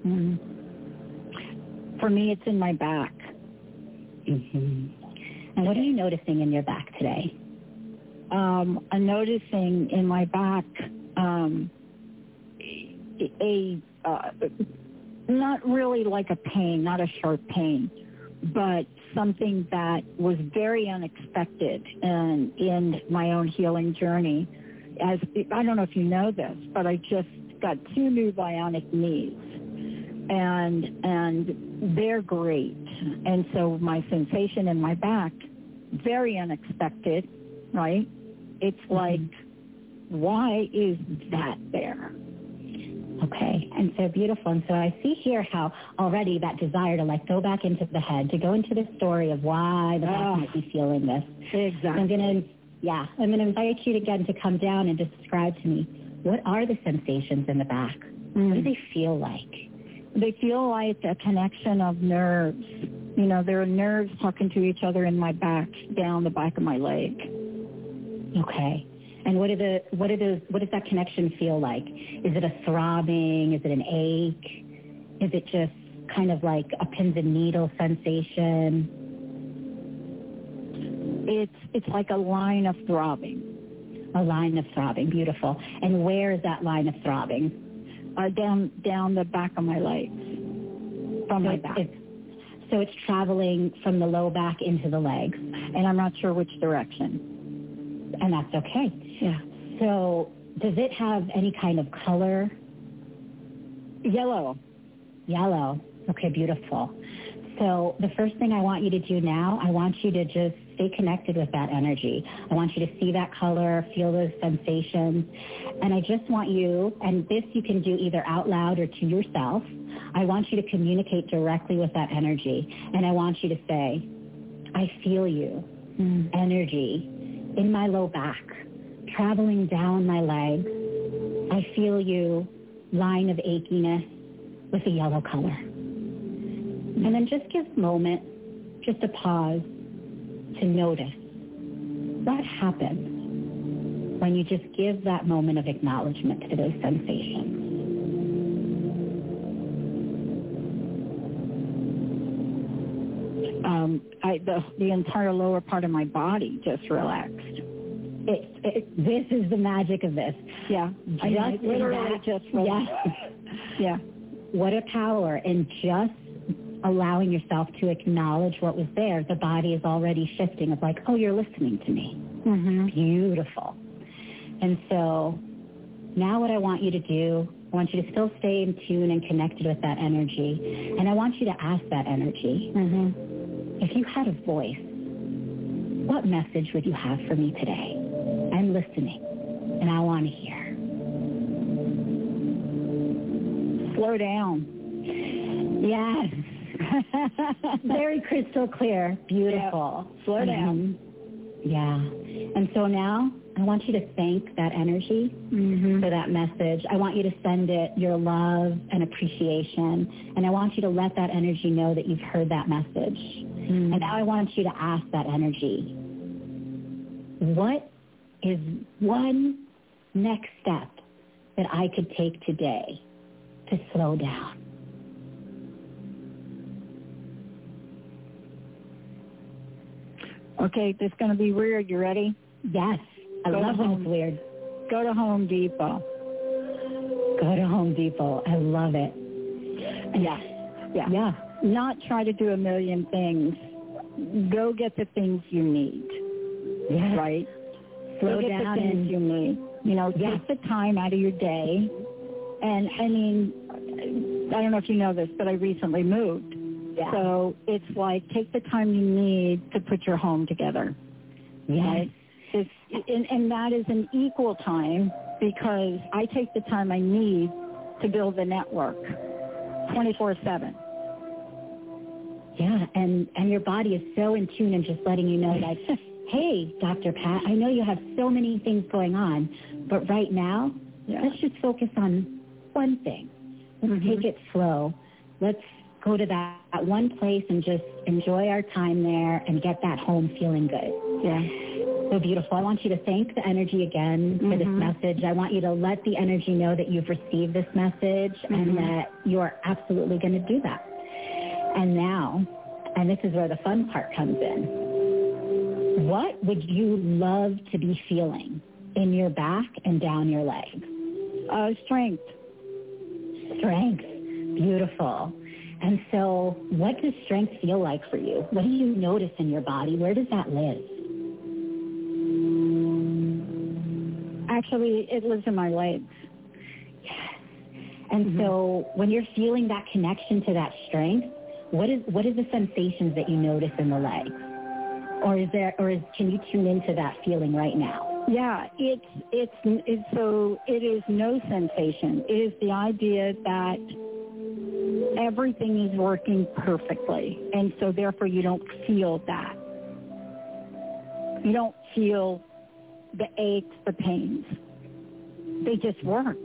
Mm-hmm. For me, it's in my back.
Mm-hmm. And what are you noticing in your back today?
Um, I'm noticing in my back um, a, a uh, not really like a pain, not a sharp pain, but something that was very unexpected in, in my own healing journey. As I don't know if you know this, but I just got two new bionic knees, and and they're great. And so my sensation in my back, very unexpected, right? It's like, why is that there?
Okay, and so beautiful. And so I see here how already that desire to like go back into the head, to go into the story of why the back oh, might be feeling this.
Exactly.
I'm going to, yeah, I'm going to invite you again to come down and describe to me, what are the sensations in the back? Mm. What do they feel like?
They feel like a connection of nerves. You know, there are nerves talking to each other in my back, down the back of my leg.
Okay. And what are the what are those what does that connection feel like? Is it a throbbing? Is it an ache? Is it just kind of like a pins and needles sensation?
It's it's like a line of throbbing.
A line of throbbing, beautiful. And where is that line of throbbing?
Uh, down down the back of my legs, from
so
my back.
It's, so it's traveling from the low back into the legs,
and I'm not sure which direction.
And that's okay.
Yeah.
So does it have any kind of color?
Yellow.
Yellow. Okay, beautiful. So the first thing I want you to do now, I want you to just stay connected with that energy. I want you to see that color, feel those sensations. And I just want you, and this you can do either out loud or to yourself, I want you to communicate directly with that energy. And I want you to say, I feel you, mm. energy in my low back, traveling down my legs. I feel you, line of achiness with a yellow color. And then just give a moment, just a pause to notice what happens when you just give that moment of acknowledgement to those sensations.
Um, I, the, the entire lower part of my body just relaxed.
It, it, this is the magic of this.
Yeah,
just
I mean, literally
that,
just relaxed.
Yeah.
yeah.
What a power. And just allowing yourself to acknowledge what was there, the body is already shifting of like, oh, you're listening to me.
Mm-hmm.
Beautiful. And so now what I want you to do, I want you to still stay in tune and connected with that energy. And I want you to ask that energy,
mm-hmm.
if you had a voice, what message would you have for me today? I'm listening, and I want to hear.
Slow down.
Yes. Very crystal clear. Beautiful.
Yeah. Slow down.
Mm-hmm. Yeah. And so now I want you to thank that energy
mm-hmm.
for that message. I want you to send it your love and appreciation, and I want you to let that energy know that you've heard that message.
Mm-hmm.
And now I want you to ask that energy, what is one next step that I could take today to slow down?
Okay, this is going to be weird. You ready?
Yes. I
Go
love when it's weird.
Go to Home Depot.
Go to Home Depot. I love it.
Yeah. Yeah.
Yeah.
Not try to do a million things. Go get the things you need.
Yeah.
Right?
Slow
Go get
down
the things
and
you need. You know,
yeah.
take the time out of your day. And, I mean, I don't know if you know this, but I recently moved.
Yeah.
So it's like take the time you need to put your home together.
Yes.
Right? It's, and, and that is an equal time because I take the time I need to build the network twenty-four seven.
Yeah, and, and your body is so in tune and just letting you know, like, hey, Doctor Pat, I know you have so many things going on, but right now,
yeah.
let's just focus on one thing. Let's
mm-hmm.
take it slow. Let's go to that, that one place and just enjoy our time there and get that home feeling good.
Yeah.
So beautiful. I want you to thank the energy again for
mm-hmm.
this message. I want you to let the energy know that you've received this message mm-hmm. and that you are absolutely going to do that. And now, and this is where the fun part comes in, what would you love to be feeling in your back and down your legs?
Uh, strength.
Strength. Beautiful. And so what does strength feel like for you? What do you notice in your body? Where does that live?
Actually, it lives in my legs.
Yes. And mm-hmm. so when you're feeling that connection to that strength, what is what are the sensations that you notice in the legs? Or is there or is can you tune into that feeling right now?
Yeah, it's it's it's so it is no sensation. It is the idea that everything is working perfectly, and so therefore you don't feel that. You don't feel the aches, the pains. They just work.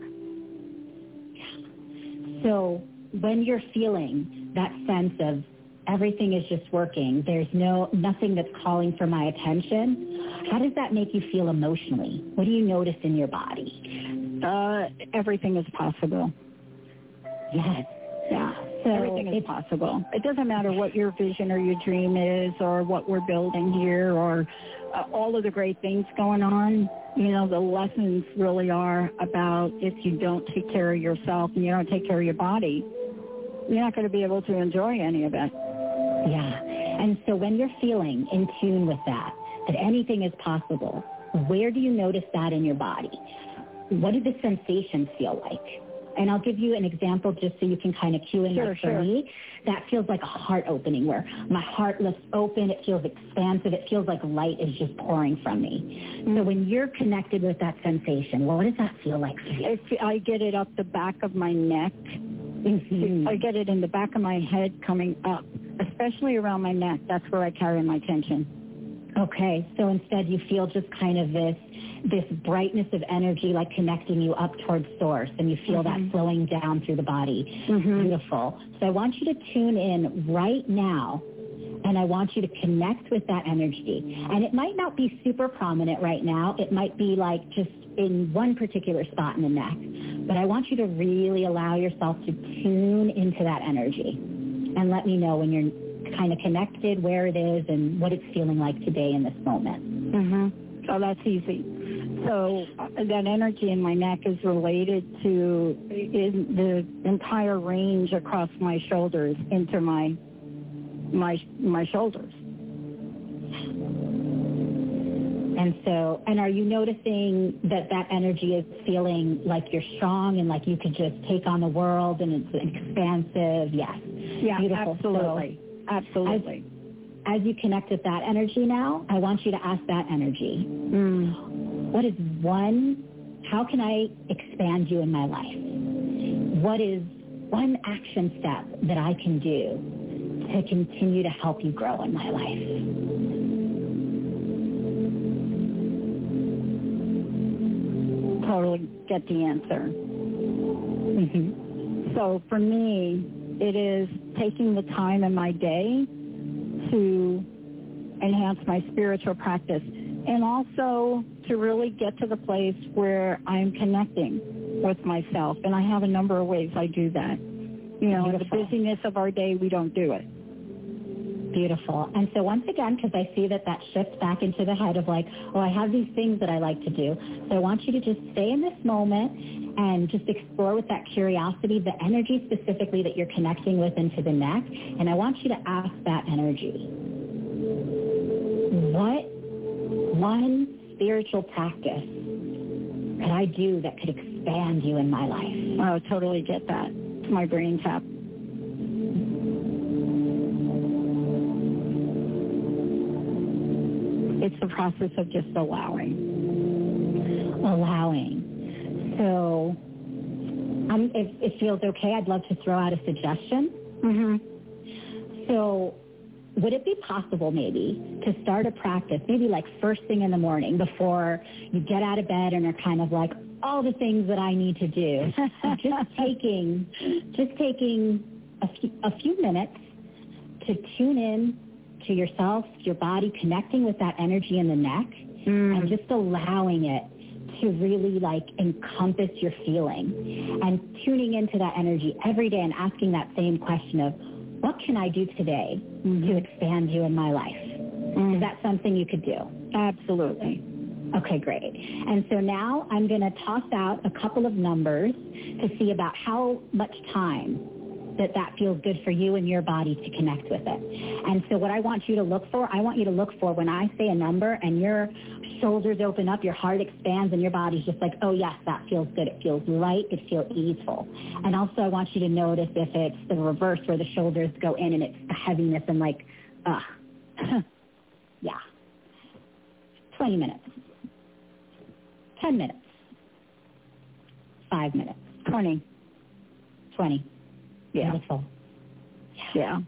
So when you're feeling that sense of everything is just working, there's no nothing that's calling for my attention, how does that make you feel emotionally? What do you notice in your body?
Uh, everything is possible.
Yes.
Yeah.
So
everything is possible. It doesn't matter what your vision or your dream is or what we're building here or uh, all of the great things going on. You know, the lessons really are about if you don't take care of yourself and you don't take care of your body, you're not going to be able to enjoy any of it.
Yeah. And so when you're feeling in tune with that, that anything is possible, where do you notice that in your body? What do the sensations feel like? And I'll give you an example just so you can kind of cue in.
Sure,
like for
sure.
me, that feels like a heart opening where my heart lifts open. It feels expansive. It feels like light is just pouring from me. Mm-hmm. So when you're connected with that sensation, what does that feel like for you?
If I get it up the back of my neck. Mm-hmm. I get it in the back of my head coming up, especially around my neck. That's where I carry my tension.
Okay, so instead you feel just kind of this this brightness of energy like connecting you up towards source, and you feel mm-hmm. that flowing down through the body. Mm-hmm. Beautiful. So I want you to tune in right now, and I want you to connect with that energy. And it might not be super prominent right now. It might be like just in one particular spot in the neck. But I want you to really allow yourself to tune into that energy and let me know when you're kind of connected, where it is, and what it's feeling like today in this moment.
Mm-hmm. So that's easy. So uh, that energy in my neck is related to in the entire range across my shoulders into my my my shoulders.
And so, and are you noticing that that energy is feeling like you're strong and like you could just take on the world and it's expansive? Yes.
Yeah,
beautiful.
absolutely.
So,
Absolutely.
As, as you connect with that energy now, I want you to ask that energy, mm. what is one, how can I expand you in my life? What is one action step that I can do to continue to help you grow in my life?
Totally get the answer. Mm-hmm. So for me, it is taking the time in my day to enhance my spiritual practice and also to really get to the place where I'm connecting with myself. And I have a number of ways I do that. You know, Beautiful. The busyness of our day, we don't do it.
Beautiful. And so once again, because I see that that shifts back into the head of like, oh, I have these things that I like to do. So I want you to just stay in this moment and just explore with that curiosity the energy specifically that you're connecting with into the neck. And I want you to ask that energy, what one spiritual practice could I do that could expand you in my life?
Oh, totally get that. It's my brain tap. It's the process of just allowing.
Allowing. So um, if it feels okay, I'd love to throw out a suggestion.
Mm-hmm.
So would it be possible maybe to start a practice, maybe like first thing in the morning before you get out of bed and are kind of like, all the things that I need to do, just taking, just taking a few, a few minutes to tune in to yourself, your body, connecting with that energy in the neck, mm. and just allowing it to really like encompass your feeling and tuning into that energy every day and asking that same question of, what can I do today mm-hmm. to expand you in my life? Mm. Is that something you could do?
Absolutely.
Okay, great. And so now I'm going to toss out a couple of numbers to see about how much time that that feels good for you and your body to connect with it. And so what I want you to look for, I want you to look for when I say a number and your shoulders open up, your heart expands, and your body's just like, oh, yes, that feels good. It feels light. It feels easeful. And also I want you to notice if it's the reverse where the shoulders go in and it's a heaviness and like, ugh. Yeah. twenty minutes. ten minutes. Five minutes.
twenty.
twenty.
Yeah.
Beautiful.
Yeah.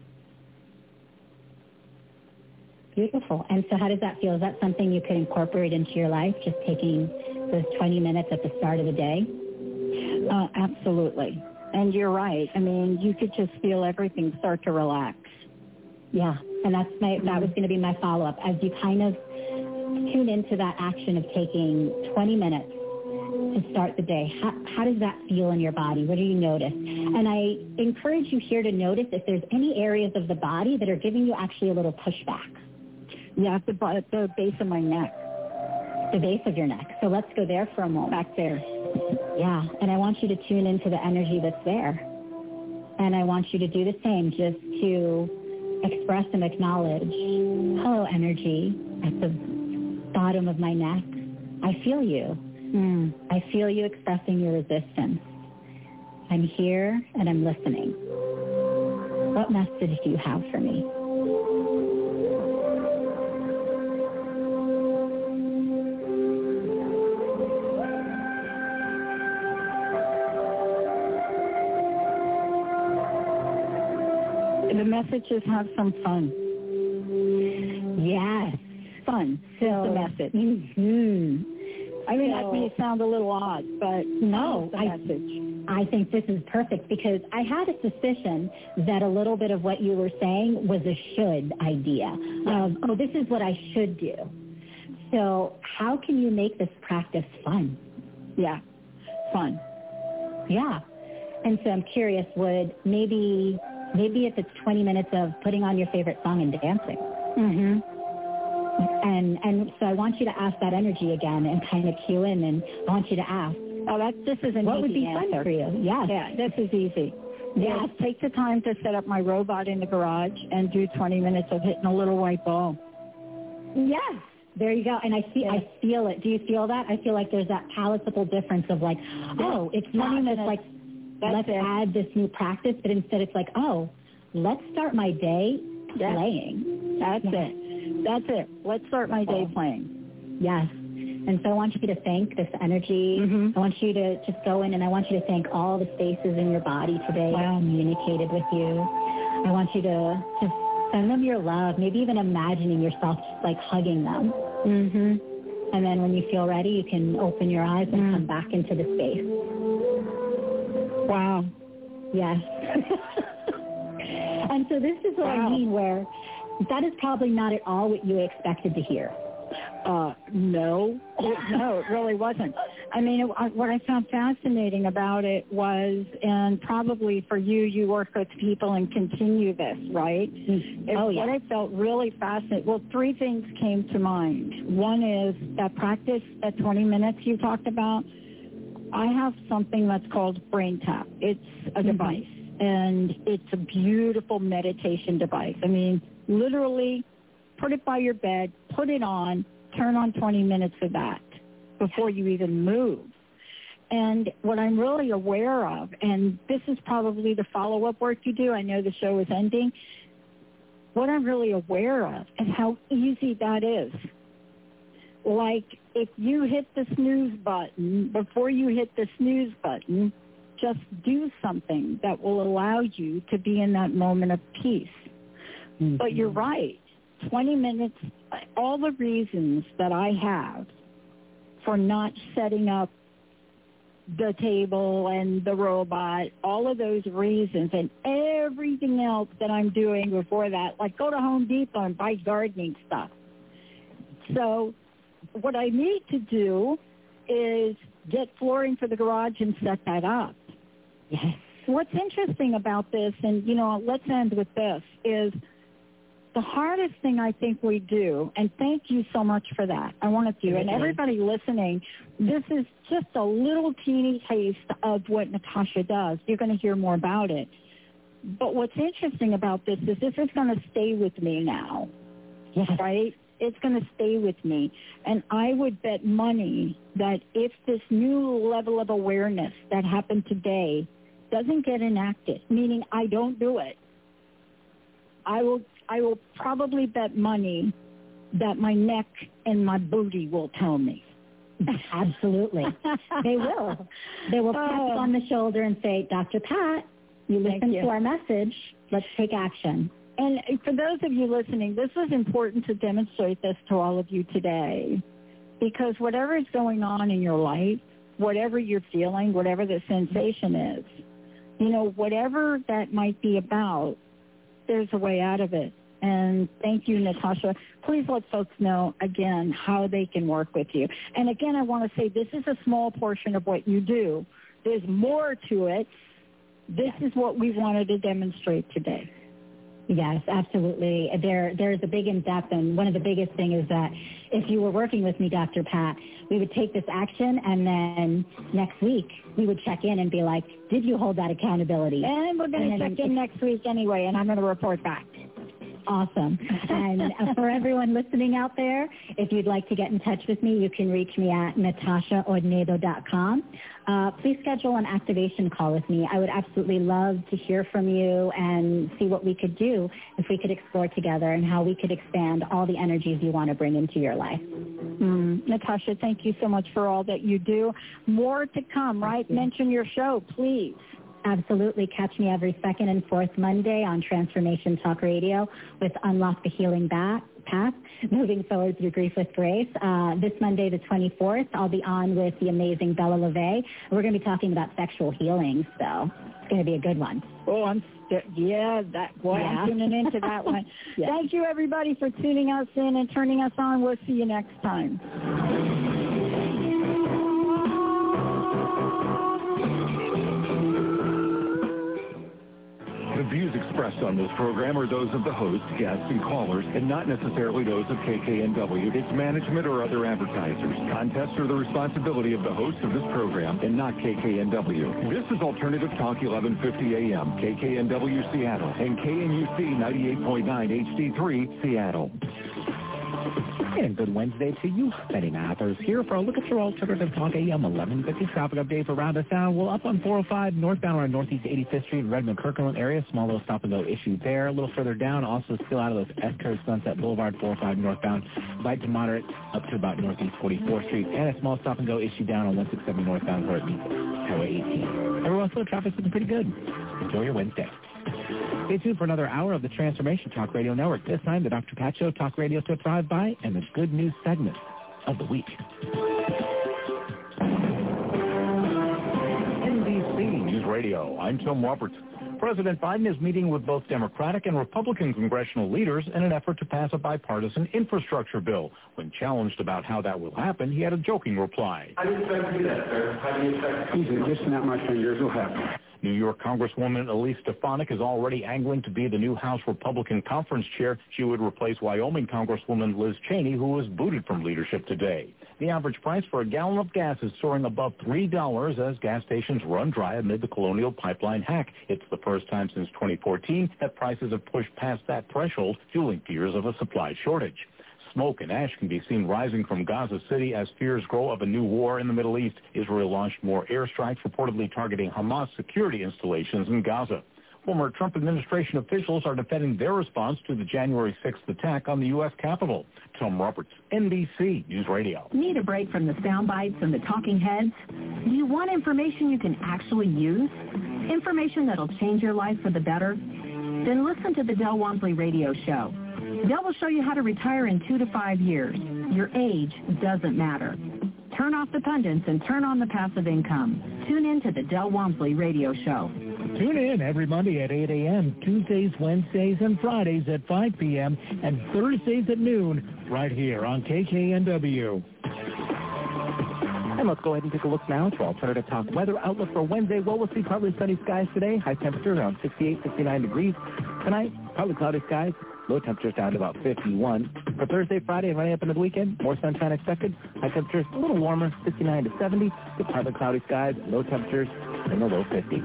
Beautiful. And so how does that feel? Is that something you could incorporate into your life, just taking those twenty minutes at the start of the day?
Uh, absolutely. And you're right. I mean, you could just feel everything start to relax.
Yeah. And that's my, mm-hmm. that was going to be my follow-up. As you kind of tune into that action of taking twenty minutes to start the day, how, how does that feel in your body? What do you notice? And I encourage you here to notice if there's any areas of the body that are giving you actually a little pushback.
Yeah, at the, at the base of my neck.
The base of your neck. So let's go there for a moment.
Back there.
Yeah, and I want you to tune into the energy that's there. And I want you to do the same, just to express and acknowledge, hello, energy, at the bottom of my neck. I feel you. Mm. I feel you expressing your resistance. I'm here and I'm listening. What message do you have for me?
The message is have some fun.
Yes.
Fun
So,
is the message.
Mm-hmm.
I mean,
So,
that may sound a little odd, but
no,
the
I,
message.
I think this is perfect because I had a suspicion that a little bit of what you were saying was a should idea of, oh, this is what I should do. So how can you make this practice fun?
Yeah, fun.
Yeah. And so I'm curious, would maybe, maybe if it's twenty minutes of putting on your favorite song and dancing.
Mm-hmm.
And and so I want you to ask that energy again and kind of cue in, and I want you to ask,
oh, that's, this is an
what
easy
would be
answer.
fun for you? Yes.
Yeah, this is easy.
Yes.
Yes, take the time to set up my robot in the garage and do twenty minutes of hitting a little white ball.
Yes. There you go. And I see, I feel it. Do you feel that? I feel like there's that palatable difference of like, oh, it's not just like, let's it. add this new practice, but instead it's like, oh, let's start my day
yes.
playing.
That's yes. it. That's it. Let's start my day playing.
Yes. And so I want you to thank this energy.
Mm-hmm.
I want you to just go in and I want you to thank all the spaces in your body today
wow.
that communicated with you. I want you to just send them your love, maybe even imagining yourself just like hugging them.
Mm-hmm.
And then when you feel ready, you can open your eyes and mm. come back into the space.
Wow.
Yes. And so this is what wow. I mean, where that is probably not at all what you expected to hear.
Uh, no, it, no, it really wasn't. I mean, it, what I found fascinating about it was, and probably for you, you work with people and continue this, right?
Mm-hmm.
It,
oh, yeah.
What I felt really fascinating, well, three things came to mind. One is that practice, that twenty minutes you talked about. I have something that's called Brain Tap. It's a mm-hmm. device, and it's a beautiful meditation device. I mean, literally, put it by your bed, put it on, turn on twenty minutes of that before you even move. And what I'm really aware of, and this is probably the follow-up work you do, I know the show is ending, what I'm really aware of is how easy that is. Like, if you hit the snooze button, before you hit the snooze button, just do something that will allow you to be in that moment of peace. Mm-hmm. But you're right. twenty minutes, all the reasons that I have for not setting up the table and the robot, all of those reasons and everything else that I'm doing before that, like go to Home Depot and buy gardening stuff. So what I need to do is get flooring for the garage and set that up.
Yes.
What's interesting about this, and, you know, let's end with this, is the hardest thing I think we do, and thank you so much for that. I want to do, and everybody listening, this is just a little teeny taste of what Natasha does. You're going to hear more about it. But what's interesting about this is this is going to stay with me now,
yes.
right? It's going to stay with me. And I would bet money that if this new level of awareness that happened today doesn't get enacted, meaning I don't do it, I will I will probably bet money that my neck and my booty will tell me.
Absolutely. They will. They will pat
oh.
you on the shoulder and say, Doctor Pat, you listened to our message. Let's take action.
And for those of you listening, this is important to demonstrate this to all of you today, because whatever is going on in your life, whatever you're feeling, whatever the sensation is, you know, whatever that might be about, there's a way out of it. And thank you, Natasha. Please let folks know, again, how they can work with you. And again, I want to say this is a small portion of what you do. There's more to it. This is what we wanted to demonstrate today.
Yes, absolutely. There, there's a big in-depth, and one of the biggest things is that if you were working with me, Doctor Pat, we would take this action, and then next week we would check in and be like, did you hold that accountability?
And we're going to check in next week anyway, and I'm going to report back.
awesome. And uh, for everyone listening out there, if you'd like to get in touch with me, you can reach me at natasha ornedo dot com. Uh, please schedule an activation call with me. I would absolutely love to hear from you and see what we could do if we could explore together and how we could expand all the energies you want to bring into your life.
Mm, Natasha, thank you so much for all that you do. More to come, right? Mention your show, please.
Absolutely. Catch me every second and fourth Monday on Transformation Talk Radio with Unlock the Healing Back Path, Moving Forward Through Grief with Grace. Uh, this Monday, the twenty-fourth, I'll be on with the amazing Bella LeVay. We're going to be talking about sexual healing, so it's going to be a good one.
Oh, I'm st- yeah, that boy, yeah. I'm tuning into that one. Yeah. Thank you, everybody, for tuning us in and turning us on. We'll see you next time.
The views expressed on this program are those of the host, guests, and callers, and not necessarily those of K K N W, its management, or other advertisers. Contests are the responsibility of the host of this program and not K K N W. This is Alternative Talk eleven fifty A M, K K N W Seattle, and K N U C ninety-eight point nine H D three Seattle.
And good Wednesday to you. Betty Mathers here for a look at your Alternative Talk A M eleven fifty traffic update for Round Us Down. Well, up on four oh five northbound around Northeast eighty-fifth Street in Redmond, Kirkland area. Small little stop and go issue there. A little further down, also still out of those S-curves, Sunset Boulevard, four oh five northbound. Light to moderate up to about Northeast forty-fourth Street. And a small stop and go issue down on one sixty-seven northbound where it meets Highway eighteen. Everyone, so traffic's looking pretty good. Enjoy your Wednesday. Stay tuned for another hour of the Transformation Talk Radio Network. This time, the Doctor Pat Show, Talk Radio to Thrive By, and the Good News segment of the week.
N B C News Radio, I'm Tom Roberts. President Biden is meeting with both Democratic and Republican congressional leaders in an effort to pass a bipartisan infrastructure bill. When challenged about how that will happen, he had a joking reply.
How do you expect to do that, sir? How do you expect to do that? Just snap my fingers, will happen.
New York Congresswoman Elise Stefanik is already angling to be the new House Republican Conference Chair. She would replace Wyoming Congresswoman Liz Cheney, who was booted from leadership today. The average price for a gallon of gas is soaring above three dollars as gas stations run dry amid the Colonial Pipeline hack. It's the first time since twenty fourteen that prices have pushed past that threshold, fueling fears of a supply shortage. Smoke and ash can be seen rising from Gaza City as fears grow of a new war in the Middle East. Israel launched more airstrikes reportedly targeting Hamas security installations in Gaza. Former Trump administration officials are defending their response to the January sixth attack on the U S Capitol. Tom Roberts, N B C News Radio.
Need a break from the sound bites and the talking heads? Do you want information you can actually use? Information that'll change your life for the better? Then listen to the Del Walmsley Radio Show. Del will show you how to retire in two to five years. Your age doesn't matter. Turn off the pundits and turn on the passive income. Tune in to the Del Walmsley Radio Show.
Tune in every Monday at eight a.m., Tuesdays, Wednesdays, and Fridays at five p.m., and Thursdays at noon right here on K K N W.
And let's go ahead and take a look now to Alternative Talk weather outlook for Wednesday. Well, we'll see partly sunny skies today. High temperature around sixty-eight, sixty-nine degrees. Tonight, partly cloudy skies. Low temperatures down to about fifty-one. For Thursday, Friday, and running up into the weekend, more sunshine expected. High temperatures a little warmer, sixty-nine to seventy. With partly cloudy skies, low temperatures in the low fifties.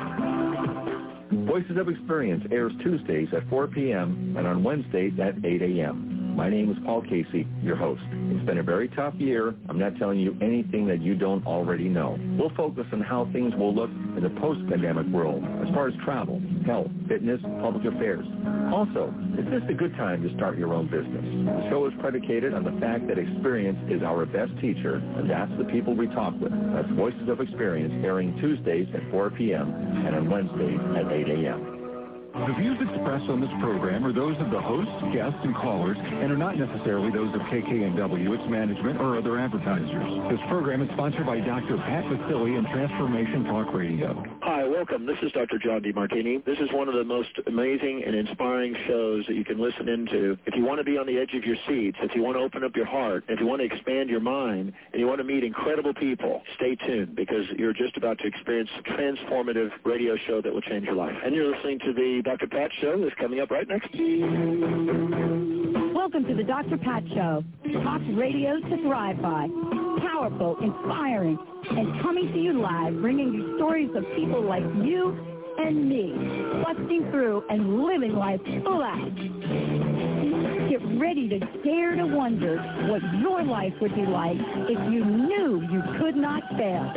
Voices of Experience airs Tuesdays at four p.m. and on Wednesdays at eight a.m. My name is Paul Casey, your host. It's been a very tough year. I'm not telling you anything that you don't already know. We'll focus on how things will look in the post-pandemic world as far as travel, health, fitness, public affairs. Also, is this a good time to start your own business? The show is predicated on the fact that experience is our best teacher, and that's the people we talk with. That's Voices of Experience airing Tuesdays at four p.m. and on Wednesdays at eight a.m.
The views expressed on this program are those of the host, guests, and callers, and are not necessarily those of K K N W, its management, or other advertisers. This program is sponsored by Doctor Pat Vasili and Transformation Talk Radio.
Hi, welcome. This is Doctor John DeMartini. This is one of the most amazing and inspiring shows that you can listen into. If you want to be on the edge of your seats, if you want to open up your heart, if you want to expand your mind, and you want to meet incredible people, stay tuned because you're just about to experience a transformative radio show that will change your life. And you're listening to the Doctor Pat Show that's coming up right next.
Welcome to the Doctor Pat Show. Talk radio to thrive by. Powerful, inspiring, and coming to you live, bringing you stories of people like you and me, busting through and living life full out. Get ready to dare to wonder what your life would be like if you knew you could not fail.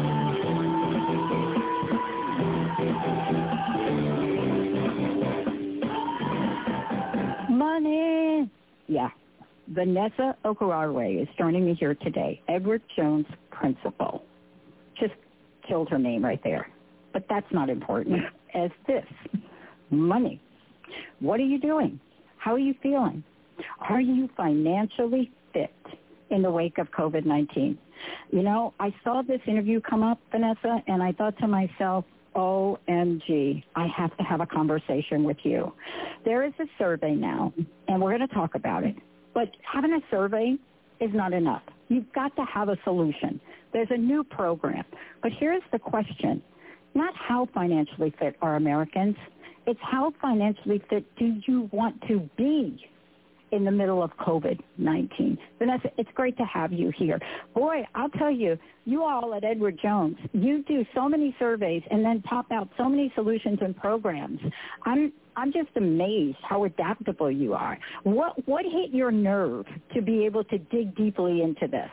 Money. Yeah. Vanessa Okararwe is joining me here today, Edward Jones Principal. Just killed her name right there. But that's not important as this. Money. What are you doing? How are you feeling? Are you financially fit in the wake of COVID nineteen? You know, I saw this interview come up, Vanessa, and I thought to myself, O M G, I have to have a conversation with you. There is a survey now, and we're going to talk about it. But having a survey is not enough. You've got to have a solution. There's a new program. But here's the question. Not how financially fit are Americans. It's how financially fit do you want to be in the middle of COVID nineteen. Vanessa, it's great to have you here. Boy, I'll tell you, you all at Edward Jones, you do so many surveys and then pop out so many solutions and programs. I'm I'm just amazed how adaptable you are. What what hit your nerve to be able to dig deeply into this?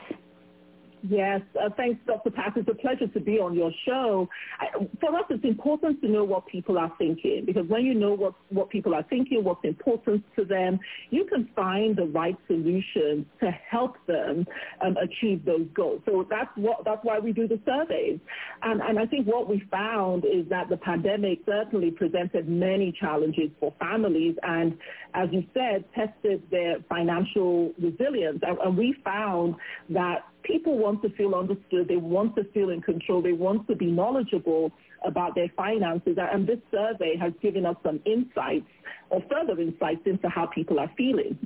Yes, uh, thanks, Doctor Pat. It's a pleasure to be on your show. I, for us, it's important to know what people are thinking, because when you know what, what people are thinking, what's important to them, you can find the right solution to help them um, achieve those goals. So that's what that's why we do the surveys. And, and I think what we found is that the pandemic certainly presented many challenges for families and, as you said, tested their financial resilience. And, and we found that people want to feel understood. They want to feel in control. They want to be knowledgeable about their finances. And this survey has given us some insights or further insights into how people are feeling.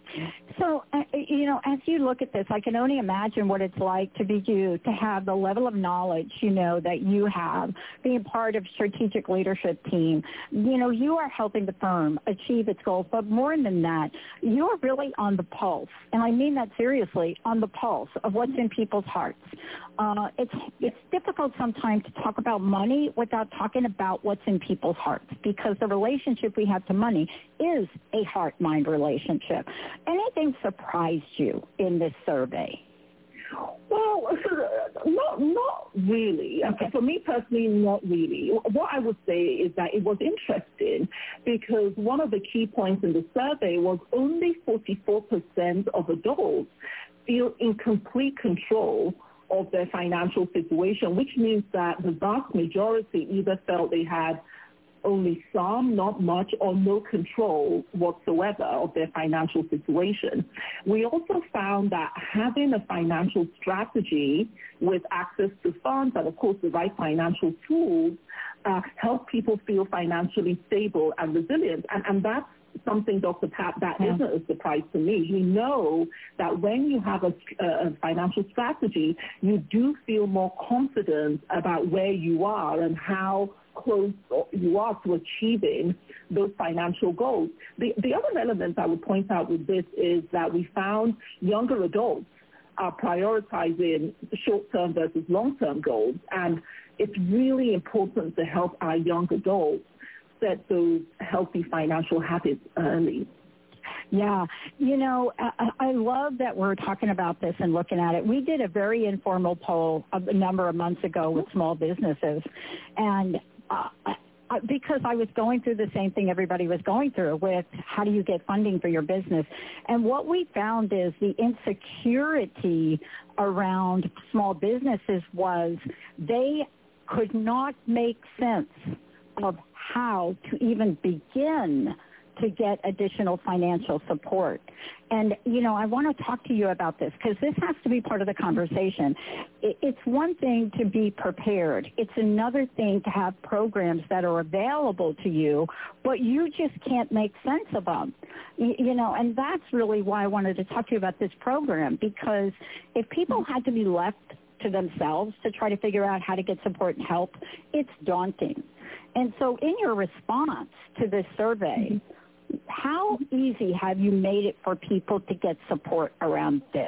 So, uh, you know, as you look at this, I can only imagine what it's like to be you, to have the level of knowledge, you know, that you have, being part of strategic leadership team. You know, you are helping the firm achieve its goals, but more than that, you're really on the pulse, and I mean that seriously, on the pulse of what's in people's hearts. Uh, it's it's difficult sometimes to talk about money without talking about what's in people's hearts, because the relationship we have to money is a heart-mind relationship. Anything surprised you in this survey?
Well, not not really. Okay. For me personally, not really. What I would say is that it was interesting because one of the key points in the survey was only forty-four percent of adults feel in complete control of their financial situation, which means that the vast majority either felt they had only some, not much, or no control whatsoever of their financial situation. We also found that having a financial strategy with access to funds and, of course, the right financial tools uh, help people feel financially stable and resilient. And, and that's something, Doctor Pat, that yeah. isn't a surprise to me. We know that when you have a, a financial strategy, you do feel more confident about where you are and how close you are to achieving those financial goals. The, the other element I would point out with this is that we found younger adults are prioritizing short-term versus long-term goals, and it's really important to help our young adults set those healthy financial habits early.
Yeah, you know, I, I love that we're talking about this and looking at it. We did a very informal poll a number of months ago with small businesses, and uh, I, because I was going through the same thing everybody was going through with how do you get funding for your business. And what we found is the insecurity around small businesses was they could not make sense of how to even begin to get additional financial support. And, you know, I want to talk to you about this because this has to be part of the conversation. It's one thing to be prepared. It's another thing to have programs that are available to you, but you just can't make sense of them. You know, and that's really why I wanted to talk to you about this program, because if people had to be left to themselves to try to figure out how to get support and help, it's daunting. And so in your response to this survey, how easy have you made it for people to get support around this?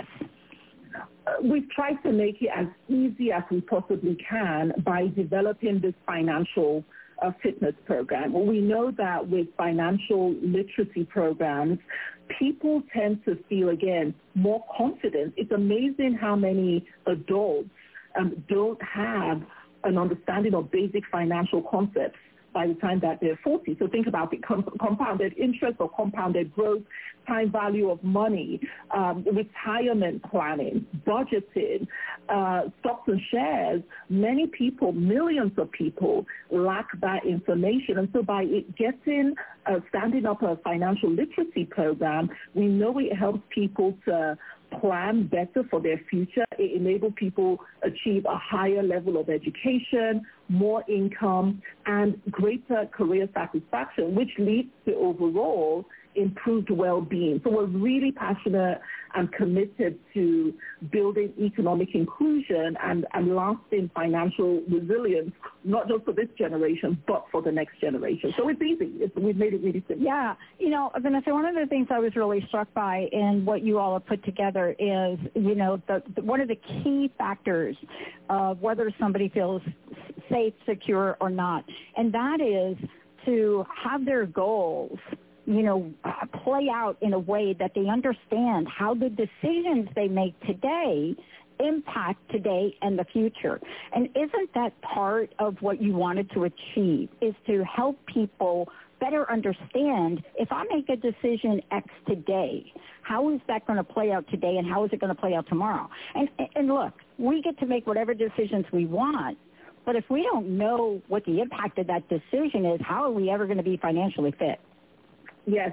Uh, we've tried to make it as easy as we possibly can by developing this financial uh, fitness program. We know that with financial literacy programs, people tend to feel, again, more confident. It's amazing how many adults um, don't have an understanding of basic financial concepts by the time that they're forty. So think about the com- compounded interest or compounded growth, time value of money, um, retirement planning, budgeting, uh, stocks and shares. Many people, millions of people, lack that information. And so by it getting, uh, standing up a financial literacy program, we know it helps people to plan better for their future. It enables people achieve a higher level of education, more income, and greater career satisfaction, which leads to overall improved well-being. So we're really passionate and committed to building economic inclusion and, and lasting financial resilience, not just for this generation, but for the next generation. So it's easy. It's, we've made it really simple.
Yeah. You know, Vanessa, one of the things I was really struck by in what you all have put together is, you know, the, the one of the key factors of whether somebody feels safe, secure, or not, and that is to have their goals, you know, uh, play out in a way that they understand how the decisions they make today impact today and the future. And isn't that part of what you wanted to achieve, is to help people better understand, if I make a decision X today, how is that going to play out today and how is it going to play out tomorrow? And, and look, we get to make whatever decisions we want, but if we don't know what the impact of that decision is, how are we ever going to be financially fit?
Yes.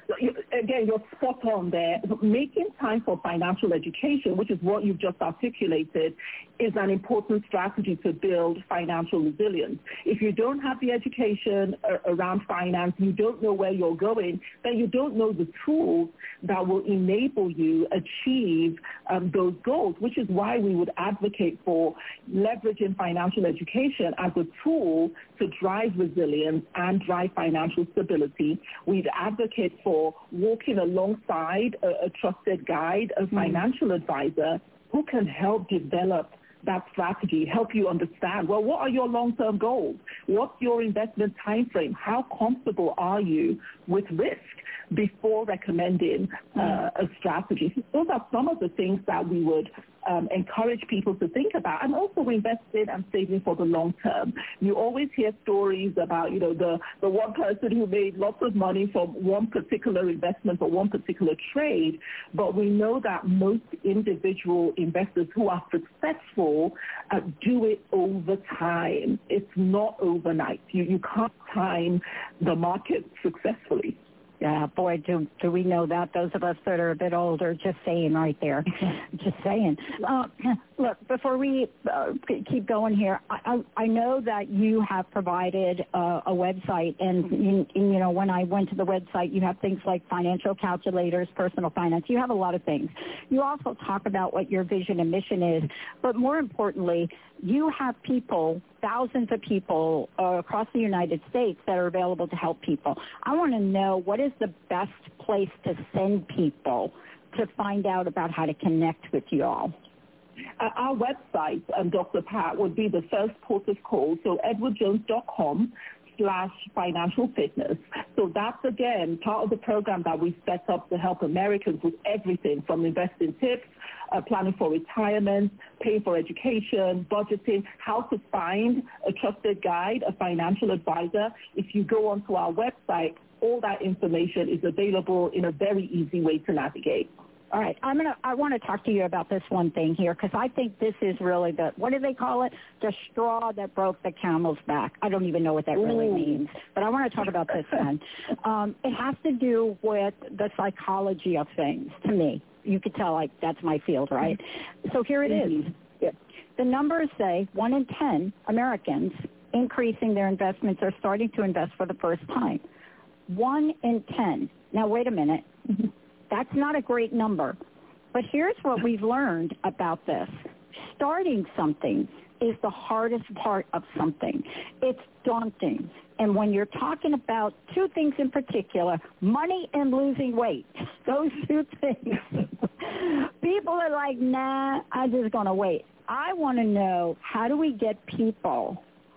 Again, you're spot on there. Making time for financial education, which is what you've just articulated, is an important strategy to build financial resilience. If you don't have the education around finance, you don't know where you're going, then you don't know the tools that will enable you achieve um, those goals, which is why we would advocate for leveraging financial education as a tool to drive resilience and drive financial stability. We'd advocate for walking alongside a, a trusted guide, a financial mm. advisor who can help develop that strategy, help you understand, well, what are your long-term goals? What's your investment time frame? How comfortable are you with risk before recommending uh, a strategy? Those are some of the things that we would um, encourage people to think about, and also investing and saving for the long term. You always hear stories about, you know, the, the one person who made lots of money from one particular investment or one particular trade, but we know that most individual investors who are successful uh, do it over time. It's not overnight. You, you can't time the market successfully.
Yeah, boy, do do we know that, those of us that are a bit older, just saying right there, just saying. Uh, look, before we uh, keep going here, I, I, I know that you have provided uh, a website, and you, you know, when I went to the website, you have things like financial calculators, personal finance. You have a lot of things. You also talk about what your vision and mission is, but more importantly, you have people, thousands of people uh, across the United States that are available to help people. I want to know, what is the best place to send people to find out about how to connect with you all?
Uh, our website, um, Doctor Pat, would be the first port of call, so edward jones dot com slash financial fitness. So that's, again, part of the program that we set up to help Americans with everything from investing tips, uh, planning for retirement, paying for education, budgeting, how to find a trusted guide, a financial advisor. If you go onto our website, all that information is available in a very easy way to navigate.
All right, I'm gonna. I want to talk to you about this one thing here, because I think this is really the, what do they call it? The straw that broke the camel's back. I don't even know what that really
Ooh.
means, but I want to talk about this one. Um, it has to do with the psychology of things. To me, you could tell, like, that's my field, right? So here it is.
Yep.
The numbers say one in ten Americans increasing their investments are starting to invest for the first time. One in ten. Now, wait a minute. That's not a great number. But here's what we've learned about this. Starting something is the hardest part of something. It's daunting. And when you're talking about two things in particular, money and losing weight, those two things, people are like, nah, I'm just going to wait. I want to know, how do we get people,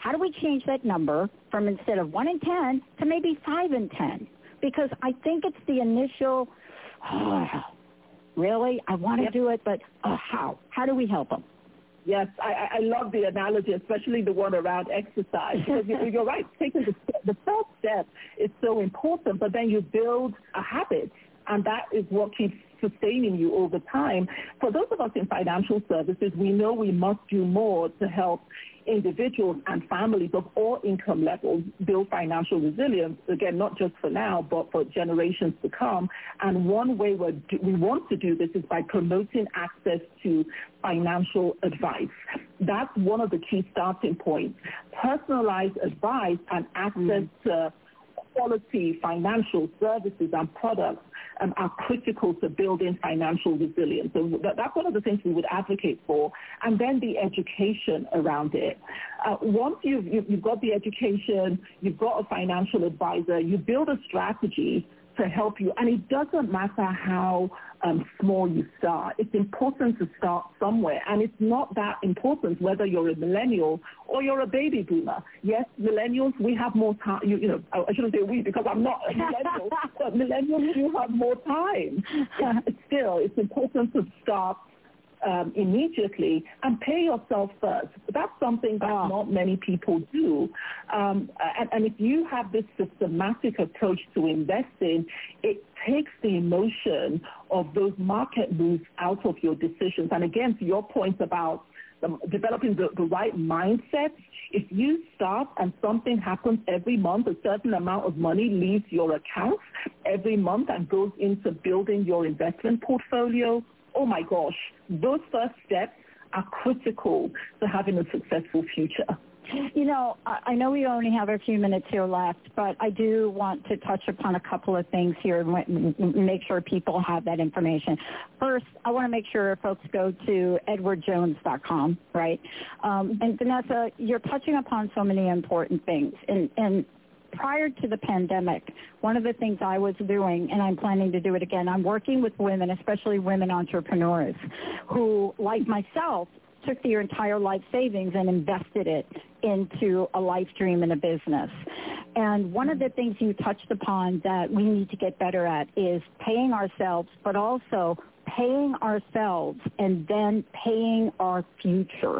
how do we change that number from instead of one in ten to maybe five in ten? Because I think it's the initial, oh, really, I want to yep. do it, but uh, how? How do we help them?
Yes, I, I love the analogy, especially the one around exercise. Because you're right, taking the, the first step is so important, but then you build a habit, and that is what keeps sustaining you over time. For those of us in financial services, we know we must do more to help individuals and families of all income levels build financial resilience, again, not just for now, but for generations to come. And one way we're, we want to do this is by promoting access to financial advice. That's one of the key starting points. Personalized advice and access mm-hmm. to quality financial services and products um, are critical to building financial resilience. So that, that's one of the things we would advocate for. And then the education around it. Uh, once you've, you've, you've got the education, you've got a financial advisor, you build a strategy to help you. And it doesn't matter how um, small you start. It's important to start somewhere. And it's not that important whether you're a millennial or you're a baby boomer. Yes, millennials, we have more time. You, you know, I shouldn't say we because I'm not a millennial, but millennials do have more time. It's, still, it's important to start Um, immediately and pay yourself first. That's something that oh. not many people do. Um, and, and if you have this systematic approach to investing, it takes the emotion of those market moves out of your decisions. And again, to your point about um, developing the, the right mindset, if you start and something happens every month, a certain amount of money leaves your account every month and goes into building your investment portfolio, oh my gosh, those first steps are critical to having a successful future.
You know, I know we only have a few minutes here left, but I do want to touch upon a couple of things here and make sure people have that information. First, I want to make sure folks go to edward jones dot com, right? Um, and Vanessa, you're touching upon so many important things. And, and prior to the pandemic, one of the things I was doing, and I'm planning to do it again, I'm working with women, especially women entrepreneurs, who, like myself, took their entire life savings and invested it into a life dream and a business. And one of the things you touched upon that we need to get better at is paying ourselves, but also paying ourselves and then paying our future.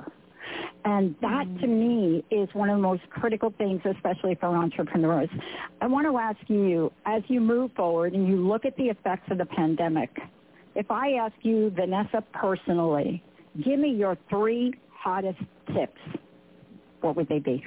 And that, to me, is one of the most critical things, especially for entrepreneurs. I want to ask you, as you move forward and you look at the effects of the pandemic, if I ask you, Vanessa, personally, give me your three hottest tips, what would they be?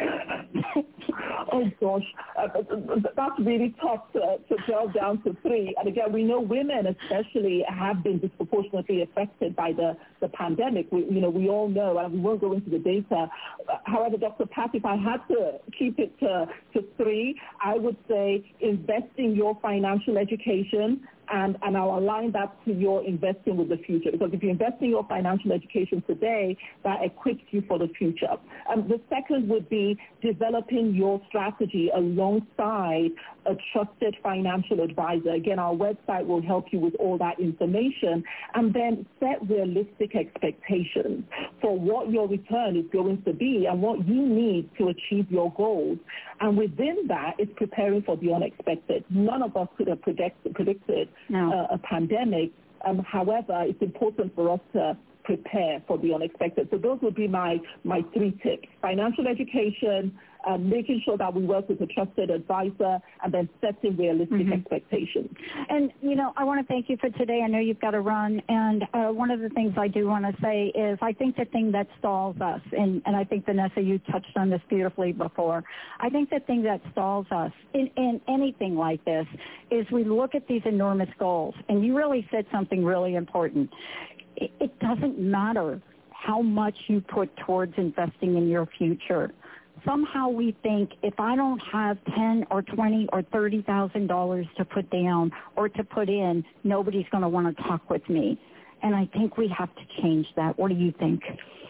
Oh, gosh, uh, that's really tough to, to drill down to three. And again, we know women especially have been disproportionately affected by the, the pandemic. We, you know, we all know, and we won't go into the data. However, Doctor Pat, if I had to keep it to, to three, I would say investing your financial education, and, and I'll align that to your investing with the future. Because if you invest in your financial education today, that equips you for the future. Um, the second would be developing your strategy alongside a trusted financial advisor. Again, our website will help you with all that information. And then set realistic expectations for what your return is going to be and what you need to achieve your goals. And within that is preparing for the unexpected. None of us could have predict, predicted no. uh, a pandemic. Um, however, it's important for us to prepare for the unexpected. So those would be my, my three tips: financial education, uh, making sure that we work with a trusted advisor, and then setting realistic mm-hmm. expectations.
And, you know, I want to thank you for today. I know you've got to run. And uh, one of the things I do want to say is I think the thing that stalls us, and, and I think, Vanessa, you touched on this beautifully before, I think the thing that stalls us in, in anything like this is we look at these enormous goals. And you really said something really important. It, it doesn't matter how much you put towards investing in your future. Somehow we think if I don't have ten or twenty or thirty thousand dollars to put down or to put in, nobody's going to want to talk with me. And I think we have to change that. What do you think?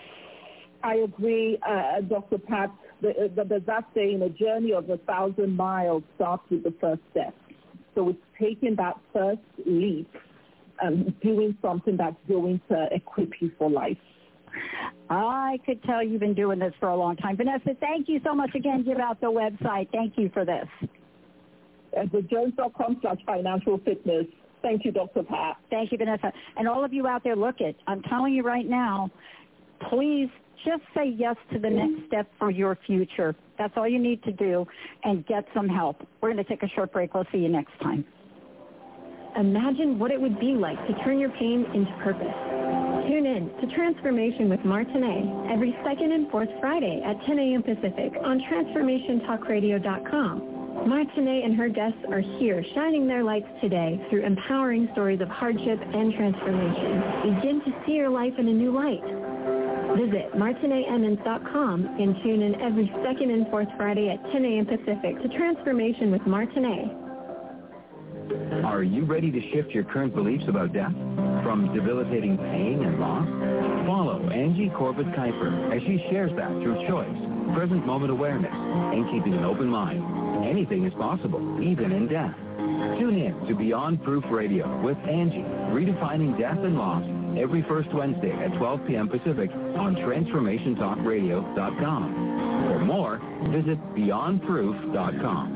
I agree, uh, Doctor Pat. There's that saying, a journey of a thousand miles starts with the first step. So it's taking that first leap and doing something that's going to equip you for life.
I could tell you've been doing this for a long time. Vanessa, thank you so much again. Give out the website. Thank you for this.
At the jones dot com slash financial fitness. Thank you, Doctor Pat.
Thank you, Vanessa. And all of you out there, look it. I'm telling you right now, please just say yes to the next step for your future. That's all you need to do, and get some help. We're going to take a short break. We'll see you next time.
Imagine what it would be like to turn your pain into purpose. Tune in to Transformation with Martinet every second and fourth Friday at ten a.m. Pacific on transformation talk radio dot com. Martinet and her guests are here shining their lights today through empowering stories of hardship and transformation. Begin to see your life in a new light. Visit martinet emmons dot com and tune in every second and fourth Friday at ten a.m. Pacific to Transformation with Martinet.
Are you ready to shift your current beliefs about death? From debilitating pain and loss? Follow Angie Corbett Kuiper as she shares that through choice, present moment awareness, and keeping an open mind. Anything is possible, even in death. Tune in to Beyond Proof Radio with Angie, redefining death and loss, every first Wednesday at twelve p.m. Pacific on transformation talk radio dot com. For more, visit beyond proof dot com.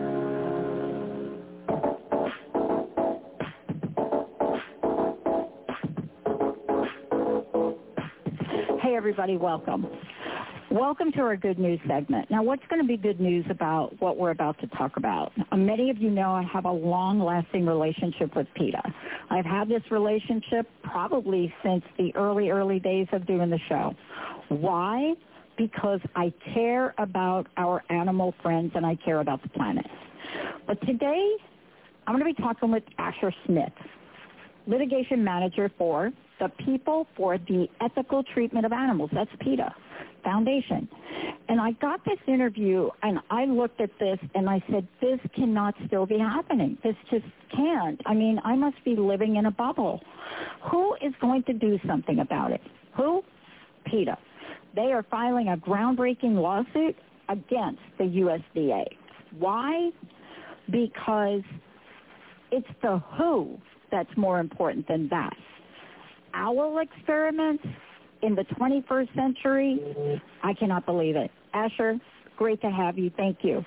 Hey, everybody, welcome. Welcome to our good news segment. Now, what's going to be good news about what we're about to talk about? Uh, many of you know I have a long-lasting relationship with PETA. I've had this relationship probably since the early, early days of doing the show. Why? Because I care about our animal friends and I care about the planet. But today, I'm going to be talking with Asher Smith, litigation manager for the People for the Ethical Treatment of Animals. That's PETA Foundation. And I got this interview, and I looked at this, and I said, this cannot still be happening. This just can't. I mean, I must be living in a bubble. Who is going to do something about it? Who? PETA. They are filing a groundbreaking lawsuit against the U S D A. Why? Because it's the who that's more important than that. Owl experiments in the twenty-first century, I cannot believe it. Asher, great to have you. Thank you.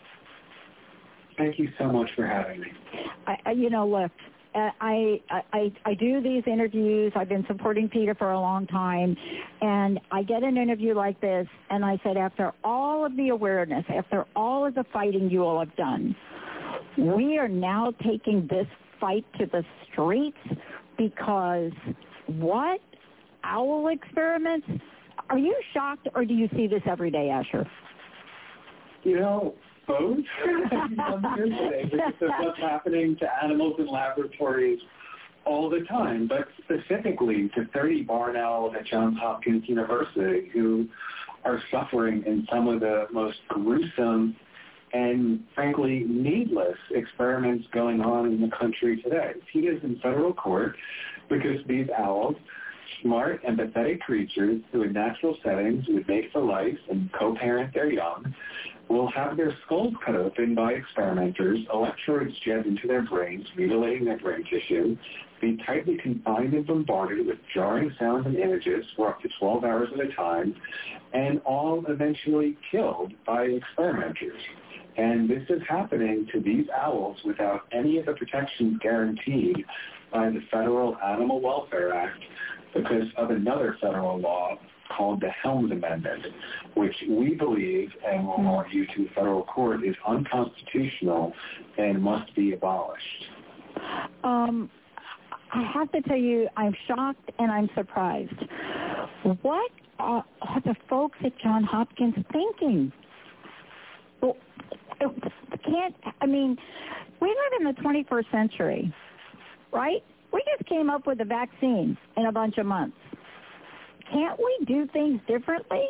Thank you so much for having me.
I, I, you know, look, I, I, I do these interviews. I've been supporting PETA for a long time, and I get an interview like this, and I said, after all of the awareness, after all of the fighting you all have done, we are now taking this fight to the streets because what? Owl experiments? Are you shocked, or do you see this every day, Asher?
You know, both. Today, because of what's happening to animals in laboratories all the time, but specifically to thirty barn owls at Johns Hopkins University who are suffering in some of the most gruesome and, frankly, needless experiments going on in the country today. PETA is in federal court because these owls, smart, empathetic creatures who in natural settings would mate for life and co-parent their young, will have their skulls cut open by experimenters, electrodes jammed into their brains, mutilating their brain tissue, be tightly confined and bombarded with jarring sounds and images for up to twelve hours at a time, and all eventually killed by experimenters. And this is happening to these owls without any of the protections guaranteed by the Federal Animal Welfare Act because of another federal law called the Helms Amendment, which we believe and will argue to federal court is unconstitutional and must be abolished.
Um, I have to tell you, I'm shocked and I'm surprised. What are, are the folks at Johns Hopkins thinking? Well, can't, I mean, we live in the twenty-first century, right? We just came up with a vaccine in a bunch of months. Can't we do things differently?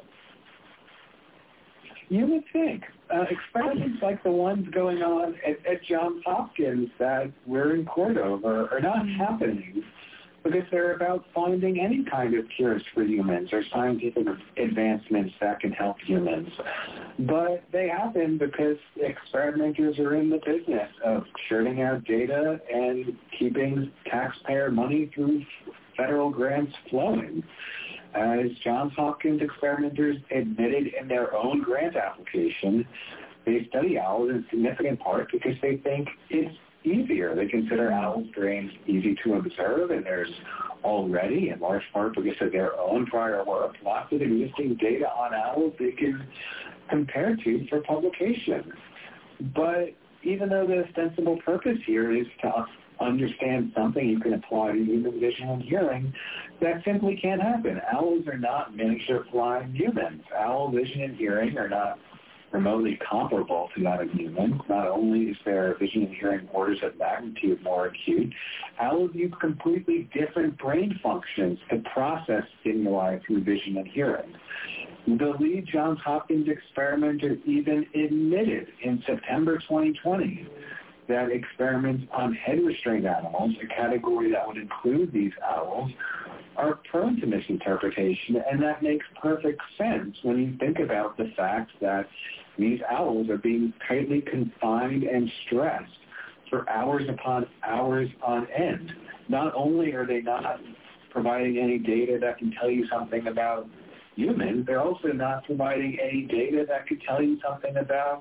You would think. Uh, experiments like the ones going on at, at Johns Hopkins that we're in court over are not happening because they're about finding any kind of cures for humans or scientific advancements that can help humans. But they happen because experimenters are in the business of churning out data and keeping taxpayer money through federal grants flowing. As Johns Hopkins experimenters admitted in their own grant application, they study owls in significant part because they think it's easier. They consider owls' brains easy to observe, and there's already, in large part because of their own prior work, lots of existing data on owls they can compare to for publication. But even though the ostensible purpose here is to understand something you can apply to human vision and hearing, that simply can't happen. Owls are not miniature flying humans. Owl vision and hearing are not remotely comparable to that of humans. Not only is their vision and hearing orders of magnitude more acute, owls use completely different brain functions to process stimuli through vision and hearing. The lead Johns Hopkins experimenter even admitted in September twenty twenty that experiments on head-restrained animals, a category that would include these owls, are prone to misinterpretation, and that makes perfect sense when you think about the fact that these owls are being tightly confined and stressed for hours upon hours on end. Not only are they not providing any data that can tell you something about humans, they're also not providing any data that could tell you something about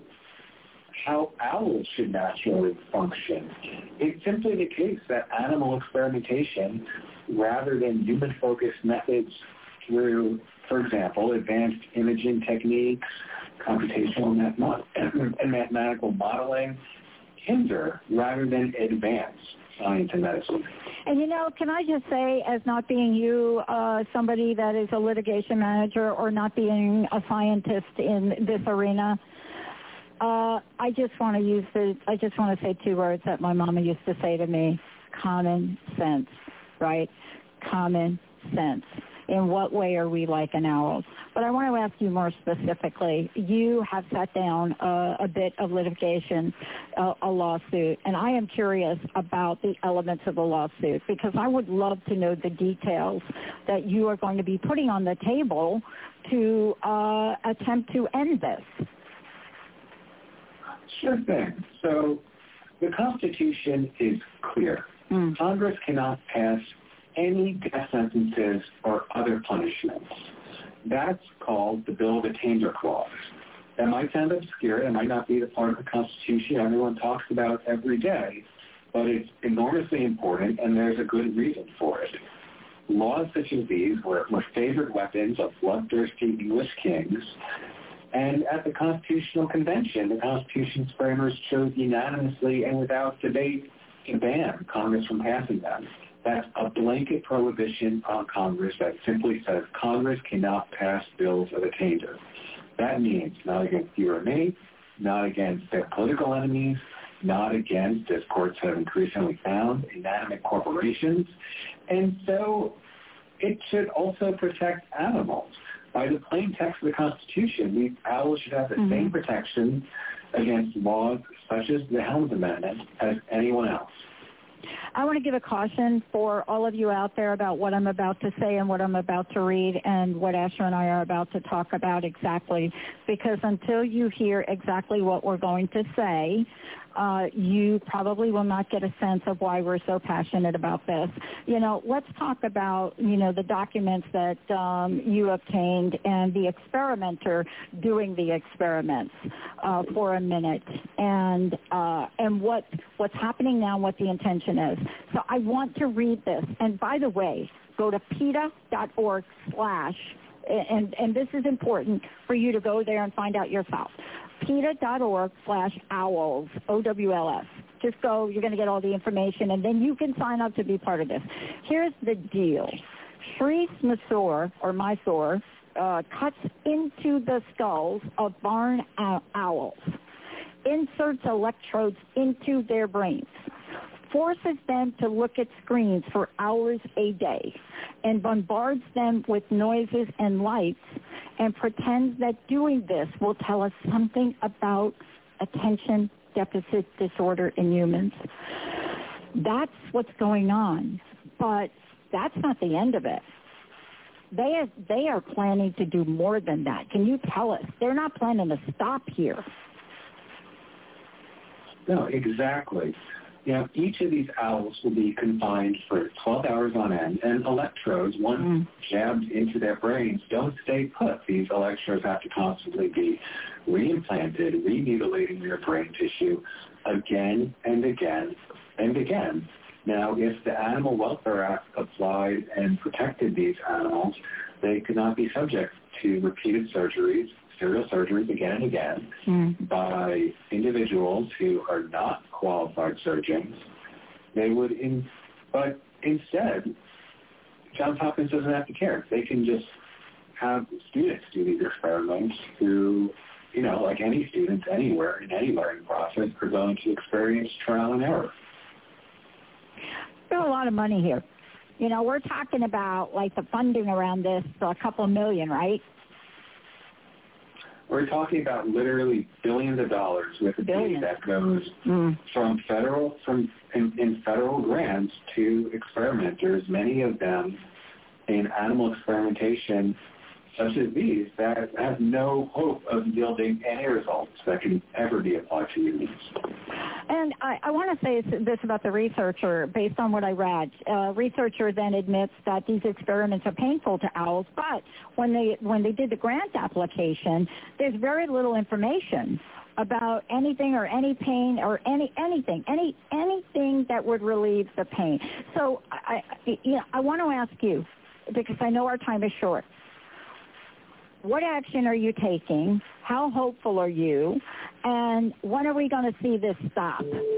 how owls should naturally function. It's simply the case that animal experimentation, rather than human-focused methods through, for example, advanced imaging techniques, computational math- and mathematical modeling, hinder rather than advance science and medicine.
And, you know, can I just say, as not being you, uh, somebody that is a litigation manager, or not being a scientist in this arena, uh, I just want to use the, I just want to say two words that my mama used to say to me: common sense, right? Common sense. In what way are we like an owl? But I want to ask you more specifically. You have sat down uh, a bit of litigation, uh, a lawsuit, and I am curious about the elements of the lawsuit, because I would love to know the details that you are going to be putting on the table to uh, attempt to end this.
Sure thing. So the Constitution is clear. Mm. Congress cannot pass any death sentences or other punishments. That's called the Bill of Attainder Clause. That might sound obscure. It might not be the part of the Constitution everyone talks about every day, but it's enormously important, and there's a good reason for it. Laws such as these were, were favored weapons of bloodthirsty English kings, and at the Constitutional Convention, the Constitution's framers chose unanimously and without debate to ban Congress from passing them. That's a blanket prohibition on Congress that simply says Congress cannot pass bills of attainder. That means not against you or me, not against their political enemies, not against, as courts have increasingly found, inanimate corporations. And so it should also protect animals. By the plain text of the Constitution, these owls should have the mm-hmm. same protection against laws such as the Helms Amendment as anyone else.
I want to give a caution for all of you out there about what I'm about to say and what I'm about to read and what Asher and I are about to talk about exactly, because until you hear exactly what we're going to say, uh, you probably will not get a sense of why we're so passionate about this. You know, let's talk about, you know, the documents that um, you obtained and the experimenter doing the experiments uh, for a minute, and uh, and what what's happening now, what the intention is. So I want to read this. And by the way, go to PETA.org slash, and, and this is important for you to go there and find out yourself. PETA.org slash owls, O W L S. Just go, you're going to get all the information, and then you can sign up to be part of this. Here's the deal. Shreese Mysore, or Mysore, uh, cuts into the skulls of barn owls, inserts electrodes into their brains, forces them to look at screens for hours a day, and bombards them with noises and lights, and pretends that doing this will tell us something about attention deficit disorder in humans. That's what's going on, but that's not the end of it. They are, they are planning to do more than that. Can you tell us? They're not planning to stop here.
No, exactly. You know, each of these owls will be confined for twelve hours on end, and electrodes, once mm. jabbed into their brains, don't stay put. These electrodes have to constantly be reimplanted, remutilating their brain tissue again and again and again. Now, if the Animal Welfare Act applied and protected these animals, they could not be subject to repeated surgeries, serial surgeries again and again mm. by individuals who are not qualified surgeons. They would, in, but instead, Johns Hopkins doesn't have to care. They can just have students do these experiments who, you know, like any students anywhere in any learning process, are going to experience trial and error.
There's a lot of money here. You know, we're talking about, like, the funding around this, a couple million, right?
We're talking about literally billions of dollars with the money that goes mm. from federal, from in, in federal grants to experimenters, many of them in animal experimentation such as these that have no hope of yielding any results that can ever be applied to humans.
And I, I want to say this about the researcher, based on what I read. Uh, researcher then admits that these experiments are painful to owls, but when they when they did the grant application, there's very little information about anything or any pain or any anything, any anything that would relieve the pain. So I, I, you know, I want to ask you, because I know our time is short. What action are you taking? How hopeful are you? And when are we going to see this stop?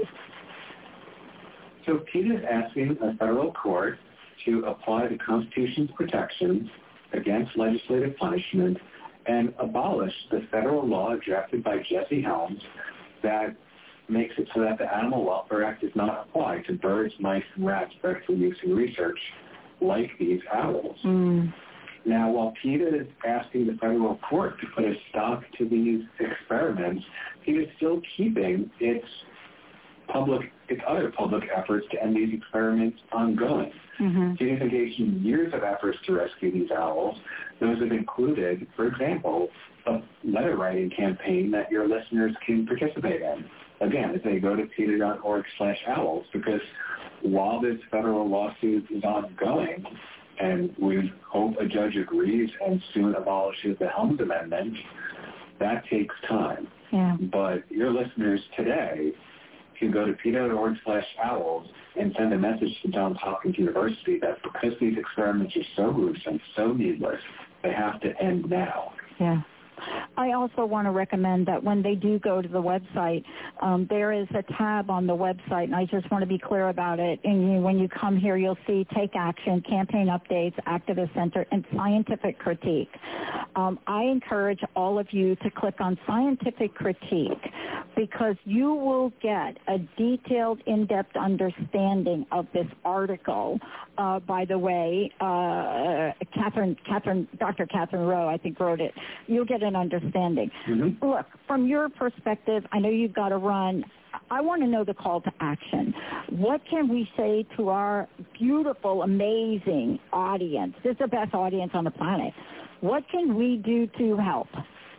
So PETA is asking a federal court to apply the Constitution's protections against legislative punishment and abolish the federal law drafted by Jesse Helms that makes it so that the Animal Welfare Act does not apply to birds, mice, and rats bred for use in research like these owls. Mm. Now, while PETA is asking the federal court to put a stop to these experiments, PETA is still keeping its public, its other public efforts to end these experiments ongoing. Mm-hmm. PETA is engaged in years of efforts to rescue these owls. Those have included, for example, a letter writing campaign that your listeners can participate in. Again, if they go to PETA dot org slash owls, because while this federal lawsuit is ongoing, and we hope a judge agrees and soon abolishes the Helms Amendment, that takes time. Yeah. But your listeners today can go to PETA dot org slash owls and send a message to Johns Hopkins University that because these experiments are so gruesome, so needless, they have to end now.
Yeah. I also want to recommend that when they do go to the website, um, there is a tab on the website, and I just want to be clear about it. And you, when you come here, you'll see Take Action, Campaign Updates, Activist Center, and Scientific Critique. Um, I encourage all of you to click on Scientific Critique because you will get a detailed, in-depth understanding of this article. Uh, by the way, uh, Catherine, Catherine, Doctor Catherine Rowe, I think, wrote it. You'll get an understanding. Mm-hmm. Look, from your perspective, I know you've got to run. I want to know the call to action. What can we say to our beautiful, amazing audience? This is the best audience on the planet. What can we do to help?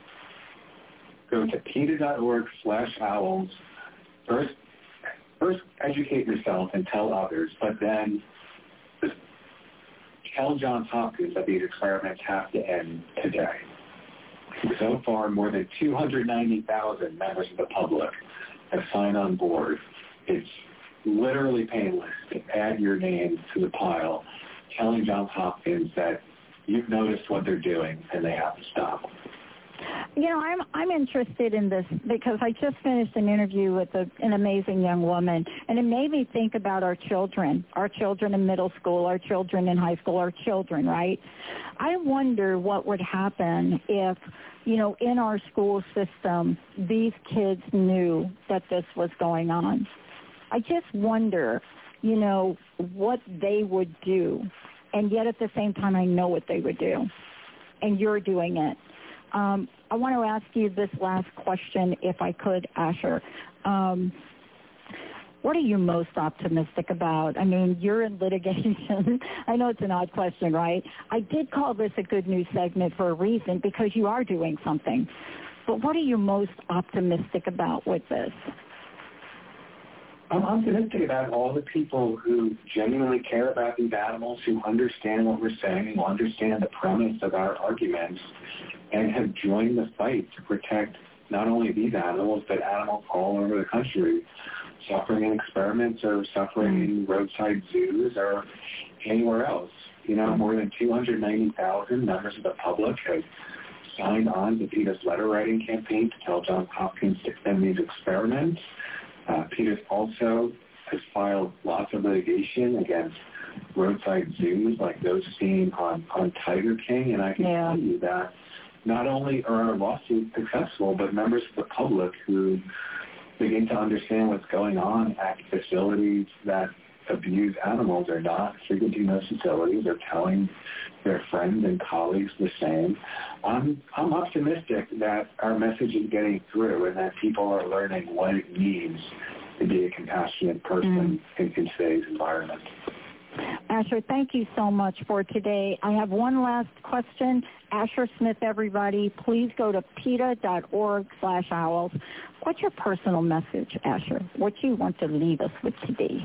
Go to PETA dot org slash owls. First, first, educate yourself and tell others, but then tell Johns Hopkins that these experiments have to end today. So far, more than two hundred ninety thousand members of the public have signed on board. It's literally painless to add your name to the pile, telling Johns Hopkins that you've noticed what they're doing and they have to stop.
You know, I'm I'm interested in this because I just finished an interview with a, an amazing young woman, and it made me think about our children, our children in middle school, our children in high school, our children, right? I wonder what would happen if, you know, in our school system, these kids knew that this was going on. I just wonder, you know, what they would do, and yet at the same time, I know what they would do, and you're doing it. Um, I want to ask you this last question, if I could, Asher. Um, what are you most optimistic about? I mean, you're in litigation. I know it's an odd question, right? I did call this a good news segment for a reason, because you are doing something. But what are you most optimistic about with this?
I'm optimistic about all the people who genuinely care about these animals, who understand what we're saying, who understand the premise of our arguments, and have joined the fight to protect not only these animals, but animals all over the country, suffering in experiments or suffering in roadside zoos or anywhere else. You know, more than two hundred ninety thousand members of the public have signed on to PETA's letter writing campaign to tell Johns Hopkins to end these experiments. Uh, PETA also has filed lots of litigation against roadside zoos like those seen on, on Tiger King, and I can yeah. tell you that not only are our lawsuits successful, but members of the public who begin to understand what's going on at facilities that abuse animals are not frequenting those facilities. They're telling their friends and colleagues the same. I'm, I'm optimistic that our message is getting through and that people are learning what it means to be a compassionate person mm. in, in today's environment.
Asher, thank you so much for today. I have one last question. Asher Smith, everybody, please go to PETA.org slash owls. What's your personal message, Asher? What do you want to leave us with today?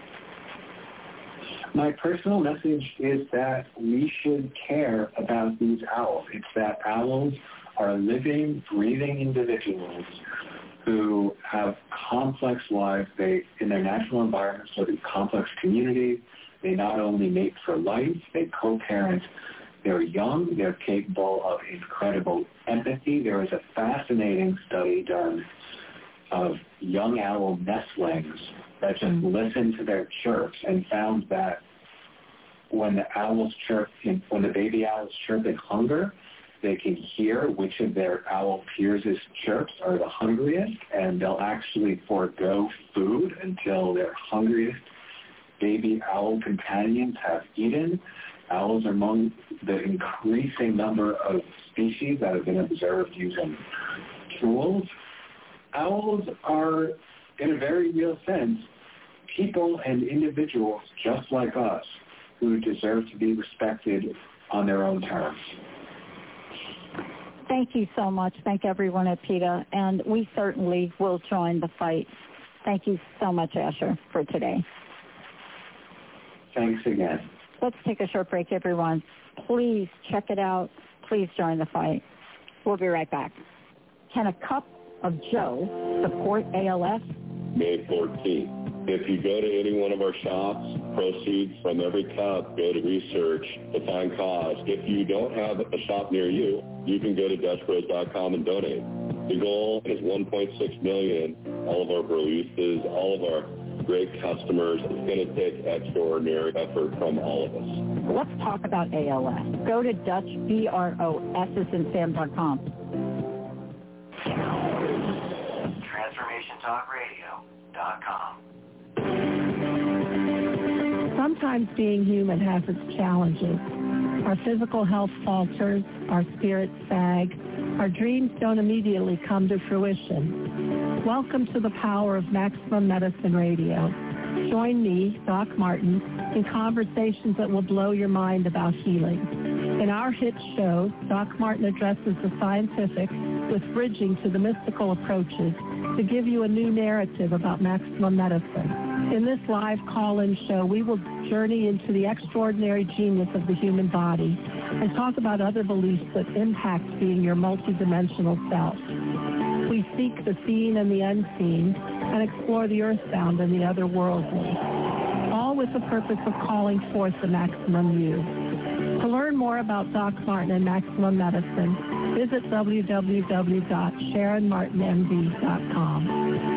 My personal message is that we should care about these owls. It's that owls are living, breathing individuals who have complex lives. They, in their natural environments, live in complex communities. They not only mate for life, they co-parent their young. They're capable of incredible empathy. There was a fascinating study done of young owl nestlings that just listened to their chirps and found that when the owls chirp, in, when the baby owls chirp in hunger, they can hear which of their owl peers' chirps are the hungriest, and they'll actually forego food until their hungriest baby owl companions have eaten. Owls are among the increasing number of species that have been observed using tools. Owls are, in a very real sense, people and individuals just like us who deserve to be respected on their own terms.
Thank you so much. Thank everyone at PETA, and we certainly will join the fight. Thank you so much, Asher, for today.
Thanks again.
Let's take a short break, everyone. Please check it out. Please join the fight. We'll be right back. Can a cup of Joe support A L S?
May fourteenth. If you go to any one of our shops, proceeds from every cup go to research, define cause. If you don't have a shop near you, you can go to Dutch Bros dot com and donate. The goal is one point six million dollars. All of our releases, all of our great customers. It's going to take extraordinary effort from all of us.
Let's talk about A L S. Go to Dutch, B R O S S and Sam dot com.
Transformation Talk Radio dot com.
Sometimes being human has its challenges. Our physical health falters, our spirits sag, our dreams don't immediately come to fruition. Welcome to the power of Maximum Medicine Radio. Join me, Doc Martin, in conversations that will blow your mind about healing. In our hit show, Doc Martin addresses the scientific with bridging to the mystical approaches to give you a new narrative about maximum medicine. In this live call-in show, we will journey into the extraordinary genius of the human body and talk about other beliefs that impact being your multidimensional self. We seek the seen and the unseen and explore the earthbound and the otherworldly, all with the purpose of calling forth the maximum you. To learn more about Doc Martin and Maximum Medicine, visit w w w dot sharon martin m d dot com.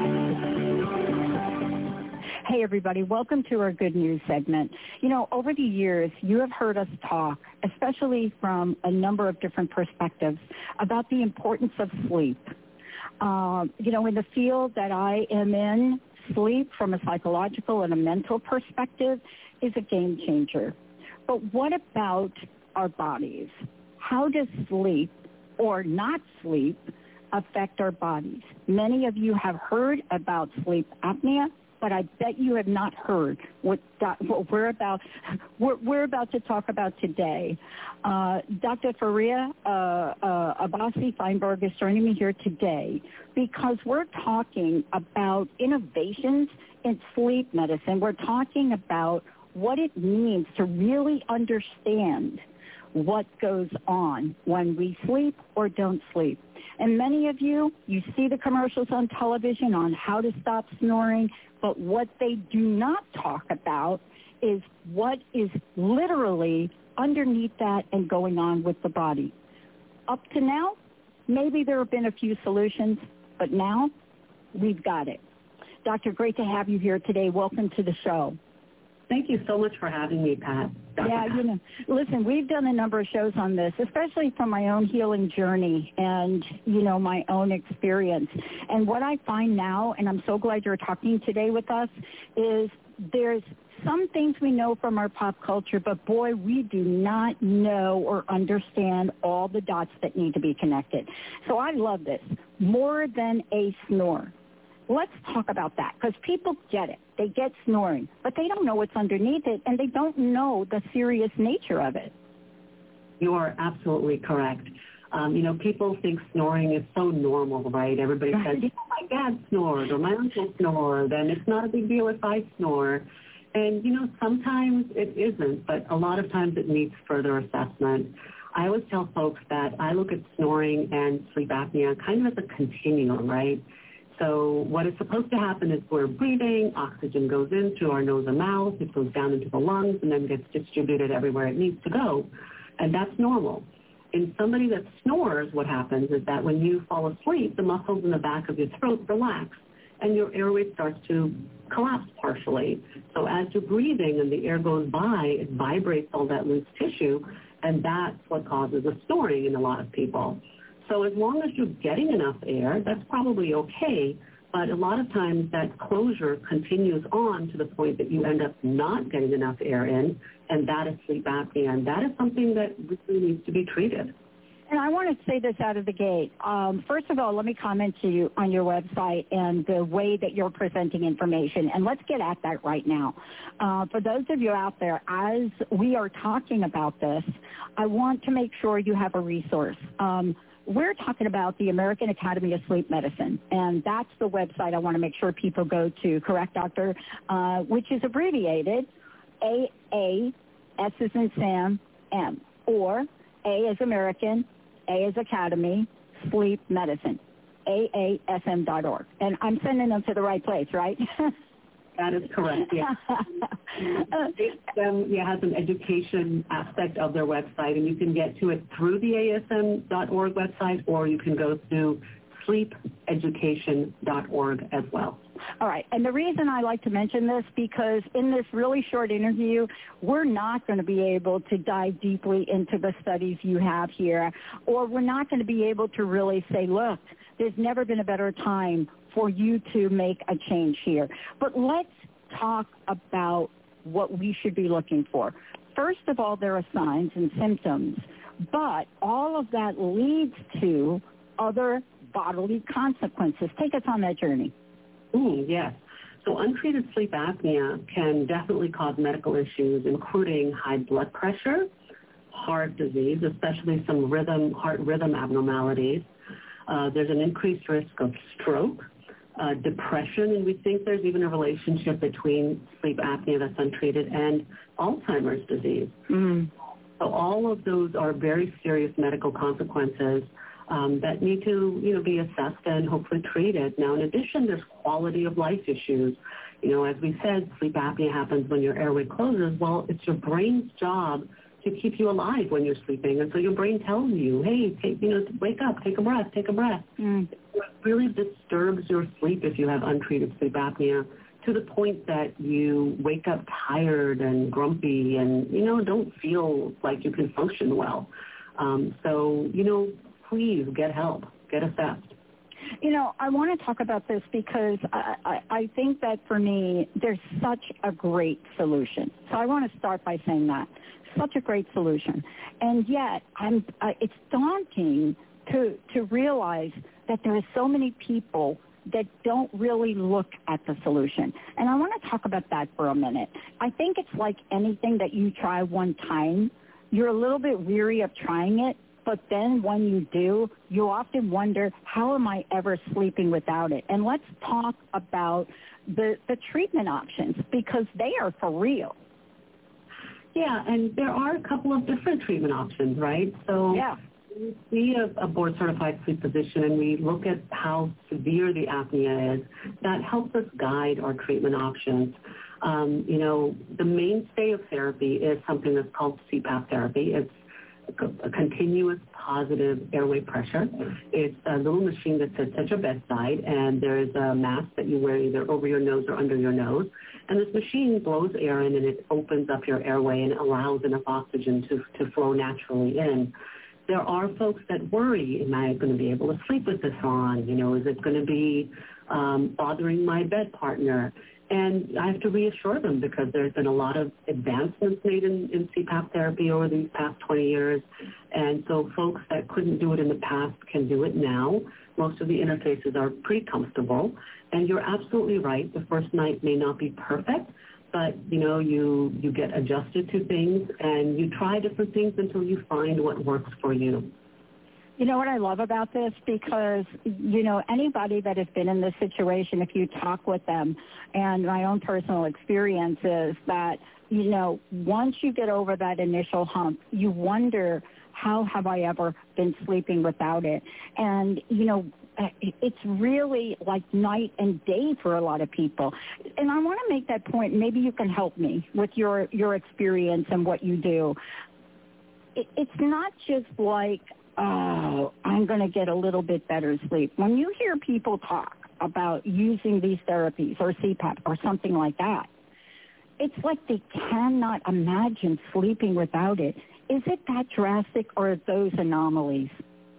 Hey, everybody. Welcome to our Good News segment. You know, over the years, you have heard us talk, especially from a number of different perspectives, about the importance of sleep. Um, you know, in the field that I am in, sleep from a psychological and a mental perspective is a game changer. But what about our bodies? How does sleep or not sleep affect our bodies? Many of you have heard about sleep apnea but I bet you have not heard what, doc, what we're about. We're, we're about to talk about today. Uh, Doctor Faria uh, uh, Abbasi Feinberg is joining me here today because we're talking about innovations in sleep medicine. We're talking about what it means to really understand what goes on when we sleep or don't sleep. And many of you, you see the commercials on television on how to stop snoring, but what they do not talk about is what is literally underneath that and going on with the body. Up to now, maybe there have been a few solutions, but now we've got it. Doctor, great to have you here today. Welcome to the show.
Thank you so much for having me, Pat. Doctor
Yeah, you know, listen, we've done a number of shows on this, especially from my own healing journey and, you know, my own experience. And what I find now, and I'm so glad you're talking today with us, is there's some things we know from our pop culture, but boy, we do not know or understand all the dots that need to be connected. So I love this. More than a snore. Let's talk about that, because people get it. They get snoring, but they don't know what's underneath it, and they don't know the serious nature of it.
You are absolutely correct. Um, you know, people think snoring is so normal, right? Everybody says, yeah, my dad snores or my uncle snored, and it's not a big deal if I snore. And, you know, sometimes it isn't, but a lot of times it needs further assessment. I always tell folks that I look at snoring and sleep apnea kind of as a continuum, right? So what is supposed to happen is we're breathing, oxygen goes in through our nose and mouth, it goes down into the lungs, and then gets distributed everywhere it needs to go. And that's normal. In somebody that snores, what happens is that when you fall asleep, the muscles in the back of your throat relax, and your airway starts to collapse partially. So as you're breathing and the air goes by, it vibrates all that loose tissue, and that's what causes a snoring in a lot of people. So as long as you're getting enough air, that's probably okay, but a lot of times that closure continues on to the point that you end up not getting enough air in, and that is sleep apnea, and that is something that really needs to be treated.
And I want to say this out of the gate. Um, first of all, let me comment to you on your website and the way that you're presenting information, and let's get at that right now. Uh, for those of you out there, as we are talking about this, I want to make sure you have a resource. Um, We're talking about the American Academy of Sleep Medicine, and that's the website I want to make sure people go to, correct, Doctor, uh, which is abbreviated A A, S as in Sam, M, or A as American, A as Academy, Sleep Medicine, A A S M dot org. And I'm sending them to the right place, right?
That is correct, yes. Um, yeah, has an education aspect of their website, and you can get to it through the A S M dot org website, or you can go through sleep education dot org as well.
All right, and the reason I like to mention this, because in this really short interview, we're not going to be able to dive deeply into the studies you have here, or we're not going to be able to really say, look, there's never been a better time for you to make a change here. But let's talk about what we should be looking for. First of all, there are signs and symptoms, but all of that leads to other bodily consequences. Take us on that journey.
Mm, yes. So untreated sleep apnea can definitely cause medical issues, including high blood pressure, heart disease, especially some rhythm, heart rhythm abnormalities. Uh, there's an increased risk of stroke, uh, depression, and we think there's even a relationship between sleep apnea that's untreated and Alzheimer's disease.
Mm.
So all of those are very serious medical consequences um, that need to, you know, be assessed and hopefully treated. Now, in addition, there's quality of life issues. You know, as we said, sleep apnea happens when your airway closes. Well, it's your brain's job to keep you alive when you're sleeping. And so your brain tells you, hey, take, you know, wake up, take a breath, take a breath.
Mm.
It really disturbs your sleep if you have untreated sleep apnea to the point that you wake up tired and grumpy and, you know, don't feel like you can function well. Um, so, you know, please get help, get assessed.
You know, I want to talk about this because I, I, I think that for me, there's such a great solution. So I want to start by saying that. Such a great solution. And yet, I'm, uh, it's daunting to, to realize that there are so many people that don't really look at the solution. And I want to talk about that for a minute. I think it's like anything that you try one time, you're a little bit weary of trying it, but then when you do, you often wonder, how am I ever sleeping without it? And let's talk about the, the treatment options, because they are for real.
Yeah, and there are a couple of different treatment options, right? So
yeah.
we see a, a board-certified sleep physician and we look at how severe the apnea is. That helps us guide our treatment options. Um, you know, the mainstay of therapy is something that's called C PAP therapy. It's a, a continuous positive airway pressure. It's a little machine that sits at your bedside, and there's a mask that you wear either over your nose or under your nose. And this machine blows air in, and it opens up your airway and allows enough oxygen to, to flow naturally in. There are folks that worry, am I going to be able to sleep with this on? You know, is it going to be um, bothering my bed partner? And I have to reassure them, because there's been a lot of advancements made in, in C PAP therapy over these past twenty years. And so folks that couldn't do it in the past can do it now. Most of the interfaces are pretty comfortable. And you're absolutely right. The first night may not be perfect, but, you know, you, you get adjusted to things and you try different things until you find what works for you.
You know what I love about this? Because, you know, anybody that has been in this situation, if you talk with them, and my own personal experience is that, you know, once you get over that initial hump, you wonder, how have I ever been sleeping without it? And, you know, it's really like night and day for a lot of people. And I want to make that point. Maybe you can help me with your, your experience and what you do. It, it's not just like, oh, I'm going to get a little bit better sleep. When you hear people talk about using these therapies or C PAP or something like that, it's like they cannot imagine sleeping without it. Is it that drastic, or are those anomalies?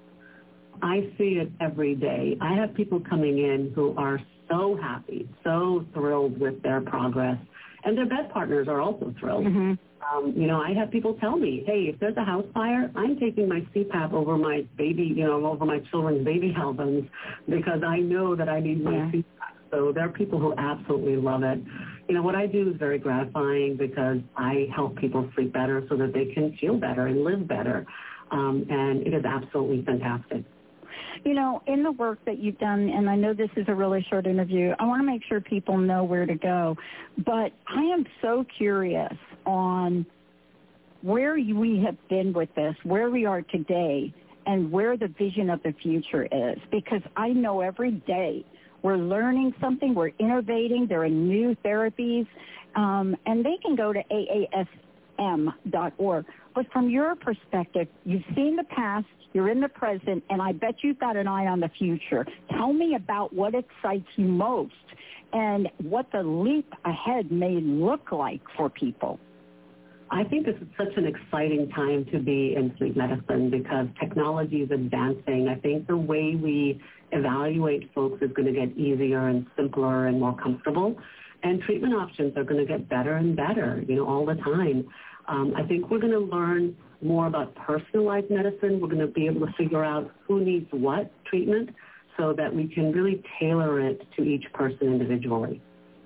I see it every day. I have people coming in who are so happy, so thrilled with their progress, and their bed partners are also thrilled. Mm-hmm. Um, you know, I have people tell me, hey, if there's a house fire, I'm taking my C PAP over my baby, you know, over my children's baby albums, because I know that I need my yeah. C PAP. So there are people who absolutely love it. You know, what I do is very gratifying, because I help people sleep better so that they can feel better and live better. Um, and it is absolutely fantastic.
You know, in the work that you've done, and I know this is a really short interview, I want to make sure people know where to go. But I am so curious on where we have been with this, where we are today, and where the vision of the future is. Because I know every day we're learning something, we're innovating, there are new therapies, um, and they can go to A A S M dot org. But from your perspective, you've seen the past, you're in the present, and I bet you've got an eye on the future. Tell me about what excites you most and what the leap ahead may look like for people.
I think this is such an exciting time to be in sleep medicine, because technology is advancing. I think the way we evaluate folks is going to get easier and simpler and more comfortable, and treatment options are going to get better and better, you know, all the time. Um, I think we're going to learn more about personalized medicine. We're going to be able to figure out who needs what treatment so that we can really tailor it to each person individually.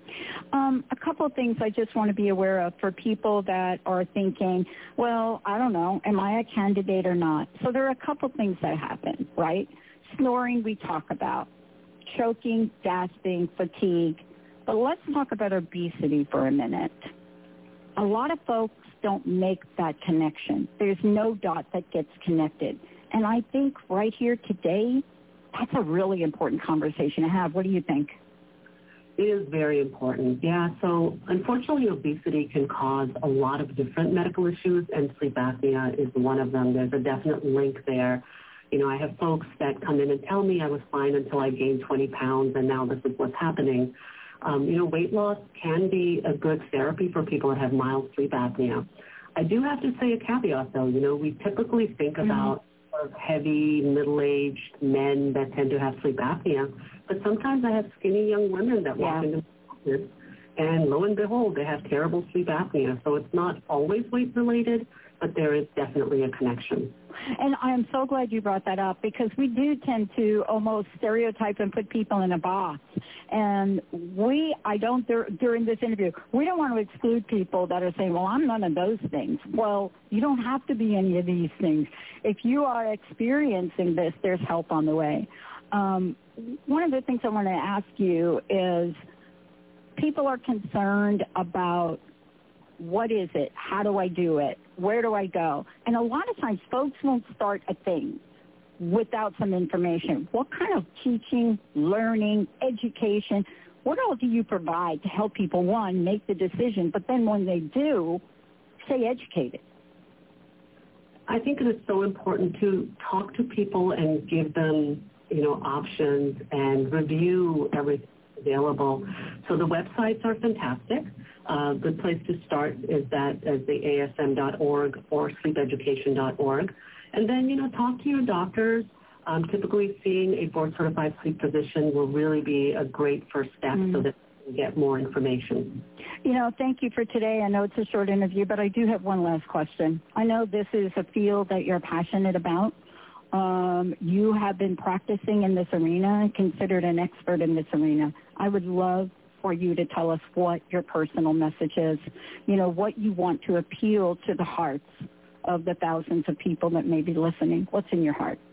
Um, a couple of things I just want to be aware of for people that are thinking, well, I don't know, am I a candidate or not? So there are a couple of things that happen, right? Snoring we talk about, choking, gasping, fatigue. But let's talk about obesity for a minute. A lot of folks don't make that connection. There's no dot that gets connected. And I think right here today, that's a really important conversation to have. What do you think?
It is very important. Yeah, so unfortunately, obesity can cause a lot of different medical issues, and sleep apnea is one of them. There's a definite link there. You know, I have folks that come in and tell me I was fine until I gained twenty pounds, and now this is what's happening. Um, you know, weight loss can be a good therapy for people that have mild sleep apnea. I do have to say a caveat, though. You know, we typically think mm-hmm. about heavy, middle-aged men that tend to have sleep apnea, but sometimes I have skinny young women that walk yeah. into the office, and lo and behold, they have terrible sleep apnea. So it's not always weight-related, but there is definitely a connection.
And I'm so glad you brought that up because we do tend to almost stereotype and put people in a box. And we, I don't, dur- during this interview, we don't want to exclude people that are saying, well, I'm none of those things. Well, you don't have to be any of these things. If you are experiencing this, there's help on the way. Um, one of the things I want to ask you is people are concerned about what is it? How do I do it? Where do I go? And a lot of times folks won't start a thing without some information. What kind of teaching, learning, education, what all do you provide to help people, one, make the decision, but then when they do, stay educated?
I think it is so important to talk to people and give them, you know, options and review everything available. So the websites are fantastic. Uh, good place to start is that as the A S M dot org or sleep education dot org. And then, you know, talk to your doctors. Um, typically seeing a board-certified sleep physician will really be a great first step mm-hmm. so that you can get more information.
You know, thank you for today. I know it's a short interview, but I do have one last question. I know this is a field that you're passionate about. Um, you have been practicing in this arena and considered an expert in this arena. I would love for you to tell us what your personal message is, you know, what you want to appeal to the hearts of the thousands of people that may be listening. What's in your heart?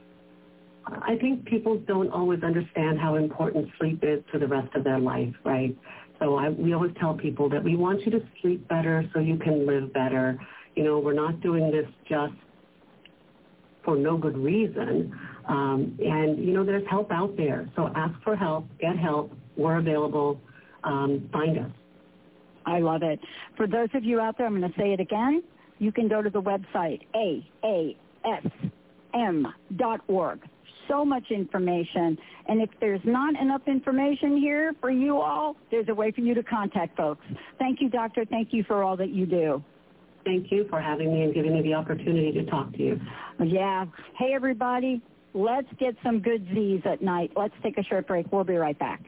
I think people don't always understand how important sleep is to the rest of their life, right? So I, we always tell people that we want you to sleep better so you can live better. You know, we're not doing this just for no good reason. Um, and, you know, there's help out there. So ask for help, get help. We're available. Um, find us.
I love it. For those of you out there, I'm going to say it again. You can go to the website, A A S M dot org. So much information. And if there's not enough information here for you all, there's a way for you to contact folks. Thank you, Doctor. Thank you for all that you do.
Thank you for having me and giving me the opportunity to talk to you.
Yeah. Hey, everybody, let's get some good Z's at night. Let's take a short break. We'll be right back.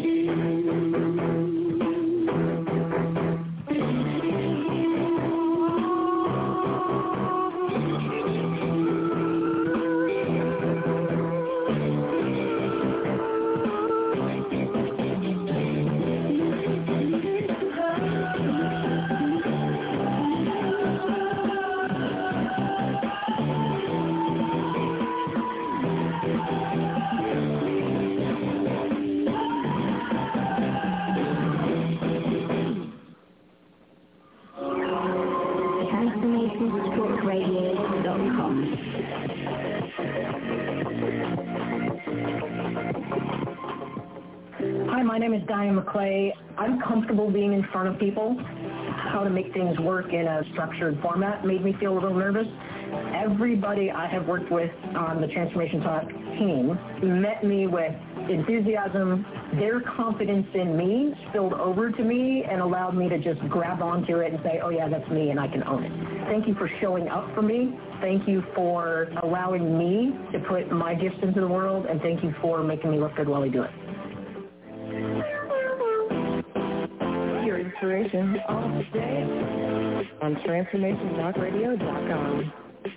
Hi, my name is Diane McClay. I'm comfortable being in front of people. How to make things work in a structured format made me feel a little nervous. Everybody I have worked with on the Transformation Talk team met me with enthusiasm. Their confidence in me spilled over to me and allowed me to just grab onto it and say, oh yeah, that's me and I can own it. Thank you for showing up for me. Thank you for allowing me to put my gifts into the world, and thank you for making me look good while I do it. Your inspiration all day on transformation talk radio dot com.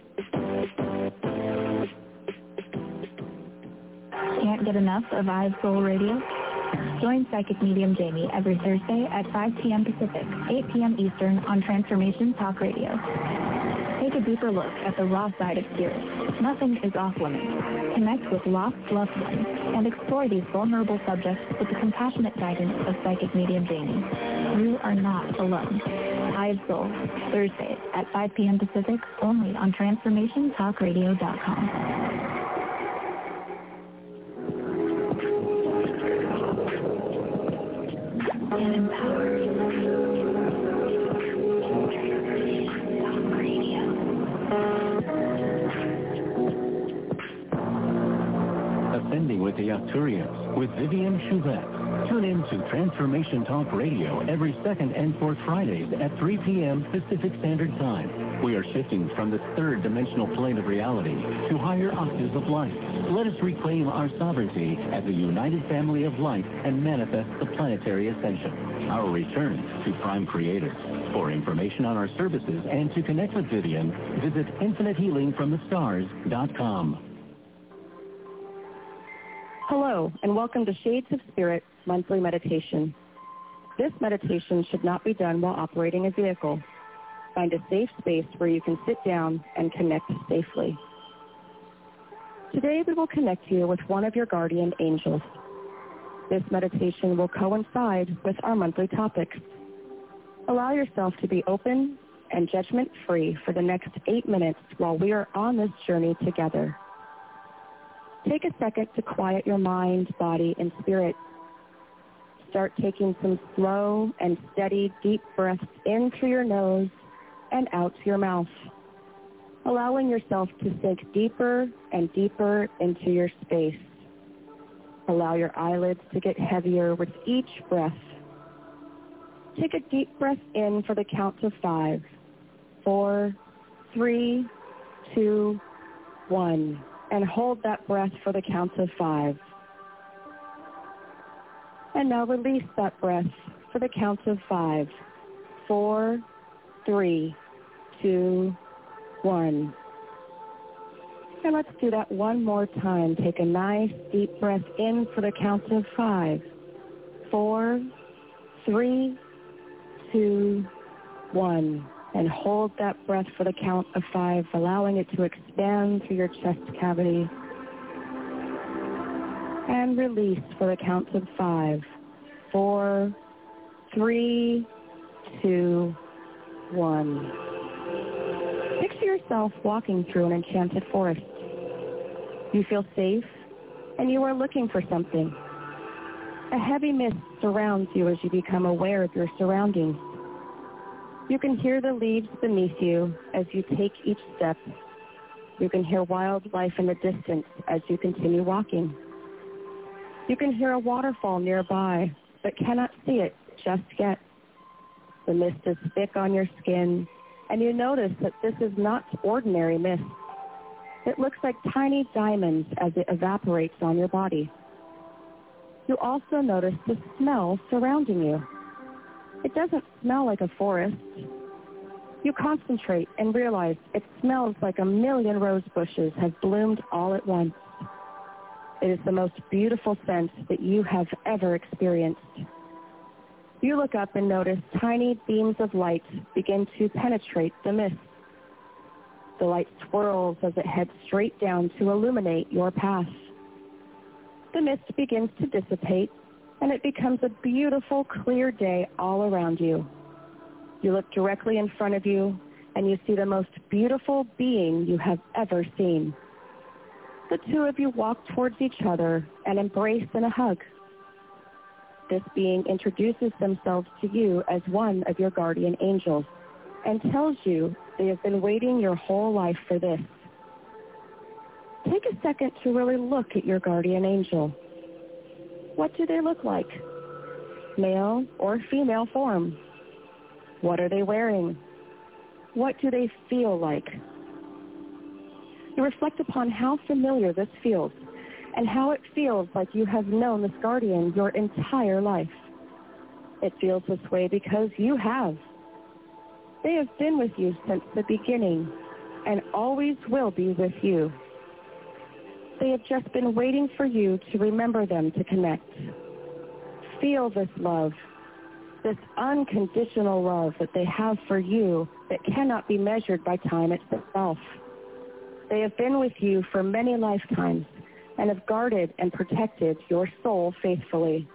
Can't get enough of Eyes Soul Radio? Join Psychic Medium Jamie every Thursday at five p.m. Pacific, eight p.m. Eastern on Transformation Talk Radio. Take a deeper look at the raw side of spirit. Nothing is off limits. Connect with lost loved ones and explore these vulnerable subjects with the compassionate guidance of Psychic Medium Jamie. You are not alone. Eyes Soul, Thursdays at five p.m. Pacific, only on Transformation Talk Radio dot com.
Ascending
Connecting with the Arcturians with Vivian Chouvette. Tune in to Transformation Talk Radio every second and fourth Fridays at three p.m. Pacific Standard Time. We are shifting from the third dimensional plane of reality to higher octaves of light. Let us reclaim our sovereignty as a united family of light and manifest the planetary ascension. Our return to Prime Creators. For information on our services and to connect with Vivian, visit infinite healing from the stars dot com.
Hello, and welcome to Shades of Spirit Monthly Meditation. This meditation should not be done while operating a vehicle. Find a safe space where you can sit down and connect safely. Today we will connect you with one of your guardian angels. This meditation will coincide with our monthly topics. Allow yourself to be open and judgment-free for the next eight minutes while we are on this journey together. Take a second to quiet your mind, body, and spirit. Start taking some slow and steady deep breaths in through your nose and out to your mouth, allowing yourself to sink deeper and deeper into your space. Allow your eyelids to get heavier with each breath. Take a deep breath in for the count of five. Four, three, two, one. And hold that breath for the count of five. And now release that breath for the count of five. Four, three, two, one. And let's do that one more time. Take a nice deep breath in for the count of five. Four, three, two, one. And hold that breath for the count of five, allowing it to expand through your chest cavity. And release for the count of five. Four, three, two, one. Picture yourself walking through an enchanted forest. You feel safe, and you are looking for something. A heavy mist surrounds you as you become aware of your surroundings. You can hear the leaves beneath you as you take each step. You can hear wildlife in the distance as you continue walking. You can hear a waterfall nearby, but cannot see it just yet. The mist is thick on your skin, and you notice that this is not ordinary mist. It looks like tiny diamonds as it evaporates on your body. You also notice the smell surrounding you. It doesn't smell like a forest. You concentrate and realize it smells like a million rose bushes have bloomed all at once. It is the most beautiful scent that you have ever experienced. You look up and notice tiny beams of light begin to penetrate the mist. The light swirls as it heads straight down to illuminate your path. The mist begins to dissipate, and it becomes a beautiful, clear day all around you. You look directly in front of you, and you see the most beautiful being you have ever seen. The two of you walk towards each other and embrace in a hug. This being introduces themselves to you as one of your guardian angels and tells you they have been waiting your whole life for this. Take a second to really look at your guardian angel. What do they look like? Male or female form? What are they wearing? What do they feel like? You reflect upon how familiar this feels and how it feels like you have known this guardian your entire life. It feels this way because you have. They have been with you since the beginning and always will be with you. They have just been waiting for you to remember them to connect. Feel this love, this unconditional love that they have for you that cannot be measured by time itself. They have been with you for many lifetimes and have guarded and protected your soul faithfully.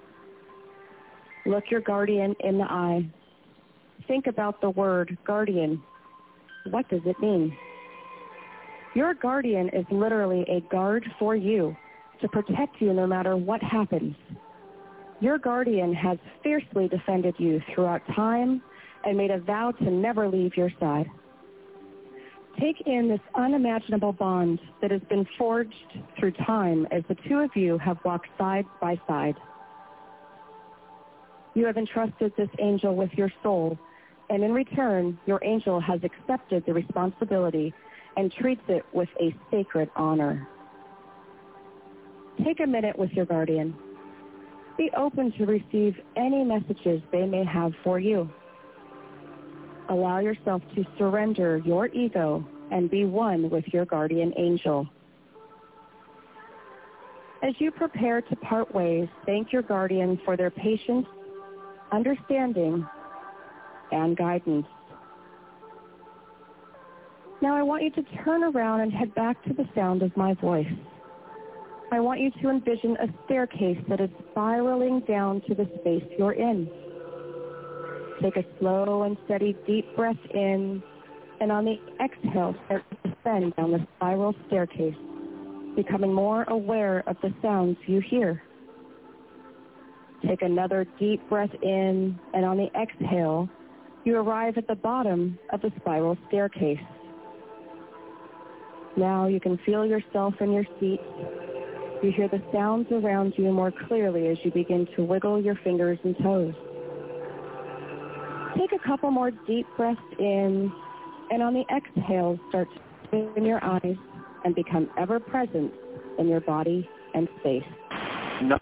Look your guardian in the eye. Think about the word guardian. What does it mean? Your guardian is literally a guard for you to protect you no matter what happens. Your guardian has fiercely defended you throughout time and made a vow to never leave your side. Take in this unimaginable bond that has been forged through time as the two of you have walked side by side. You have entrusted this angel with your soul, and in return, your angel has accepted the responsibility and treats it with a sacred honor. Take a minute with your guardian. Be open to receive any messages they may have for you. Allow yourself to surrender your ego and be one with your guardian angel. As you prepare to part ways, thank your guardian for their patience, understanding, and guidance. Now I want you to turn around and head back to the sound of my voice. I want you to envision a staircase that is spiraling down to the space you're in. Take a slow and steady deep breath in, and on the exhale, start to descend down the spiral staircase, becoming more aware of the sounds you hear. Take another deep breath in, and on the exhale, you arrive at the bottom of the spiral staircase. Now you can feel yourself in your seat. You hear the sounds around you more clearly as you begin to wiggle your fingers and toes. Take a couple more deep breaths in, and on the exhale, start to open your eyes and become ever present in your body and space.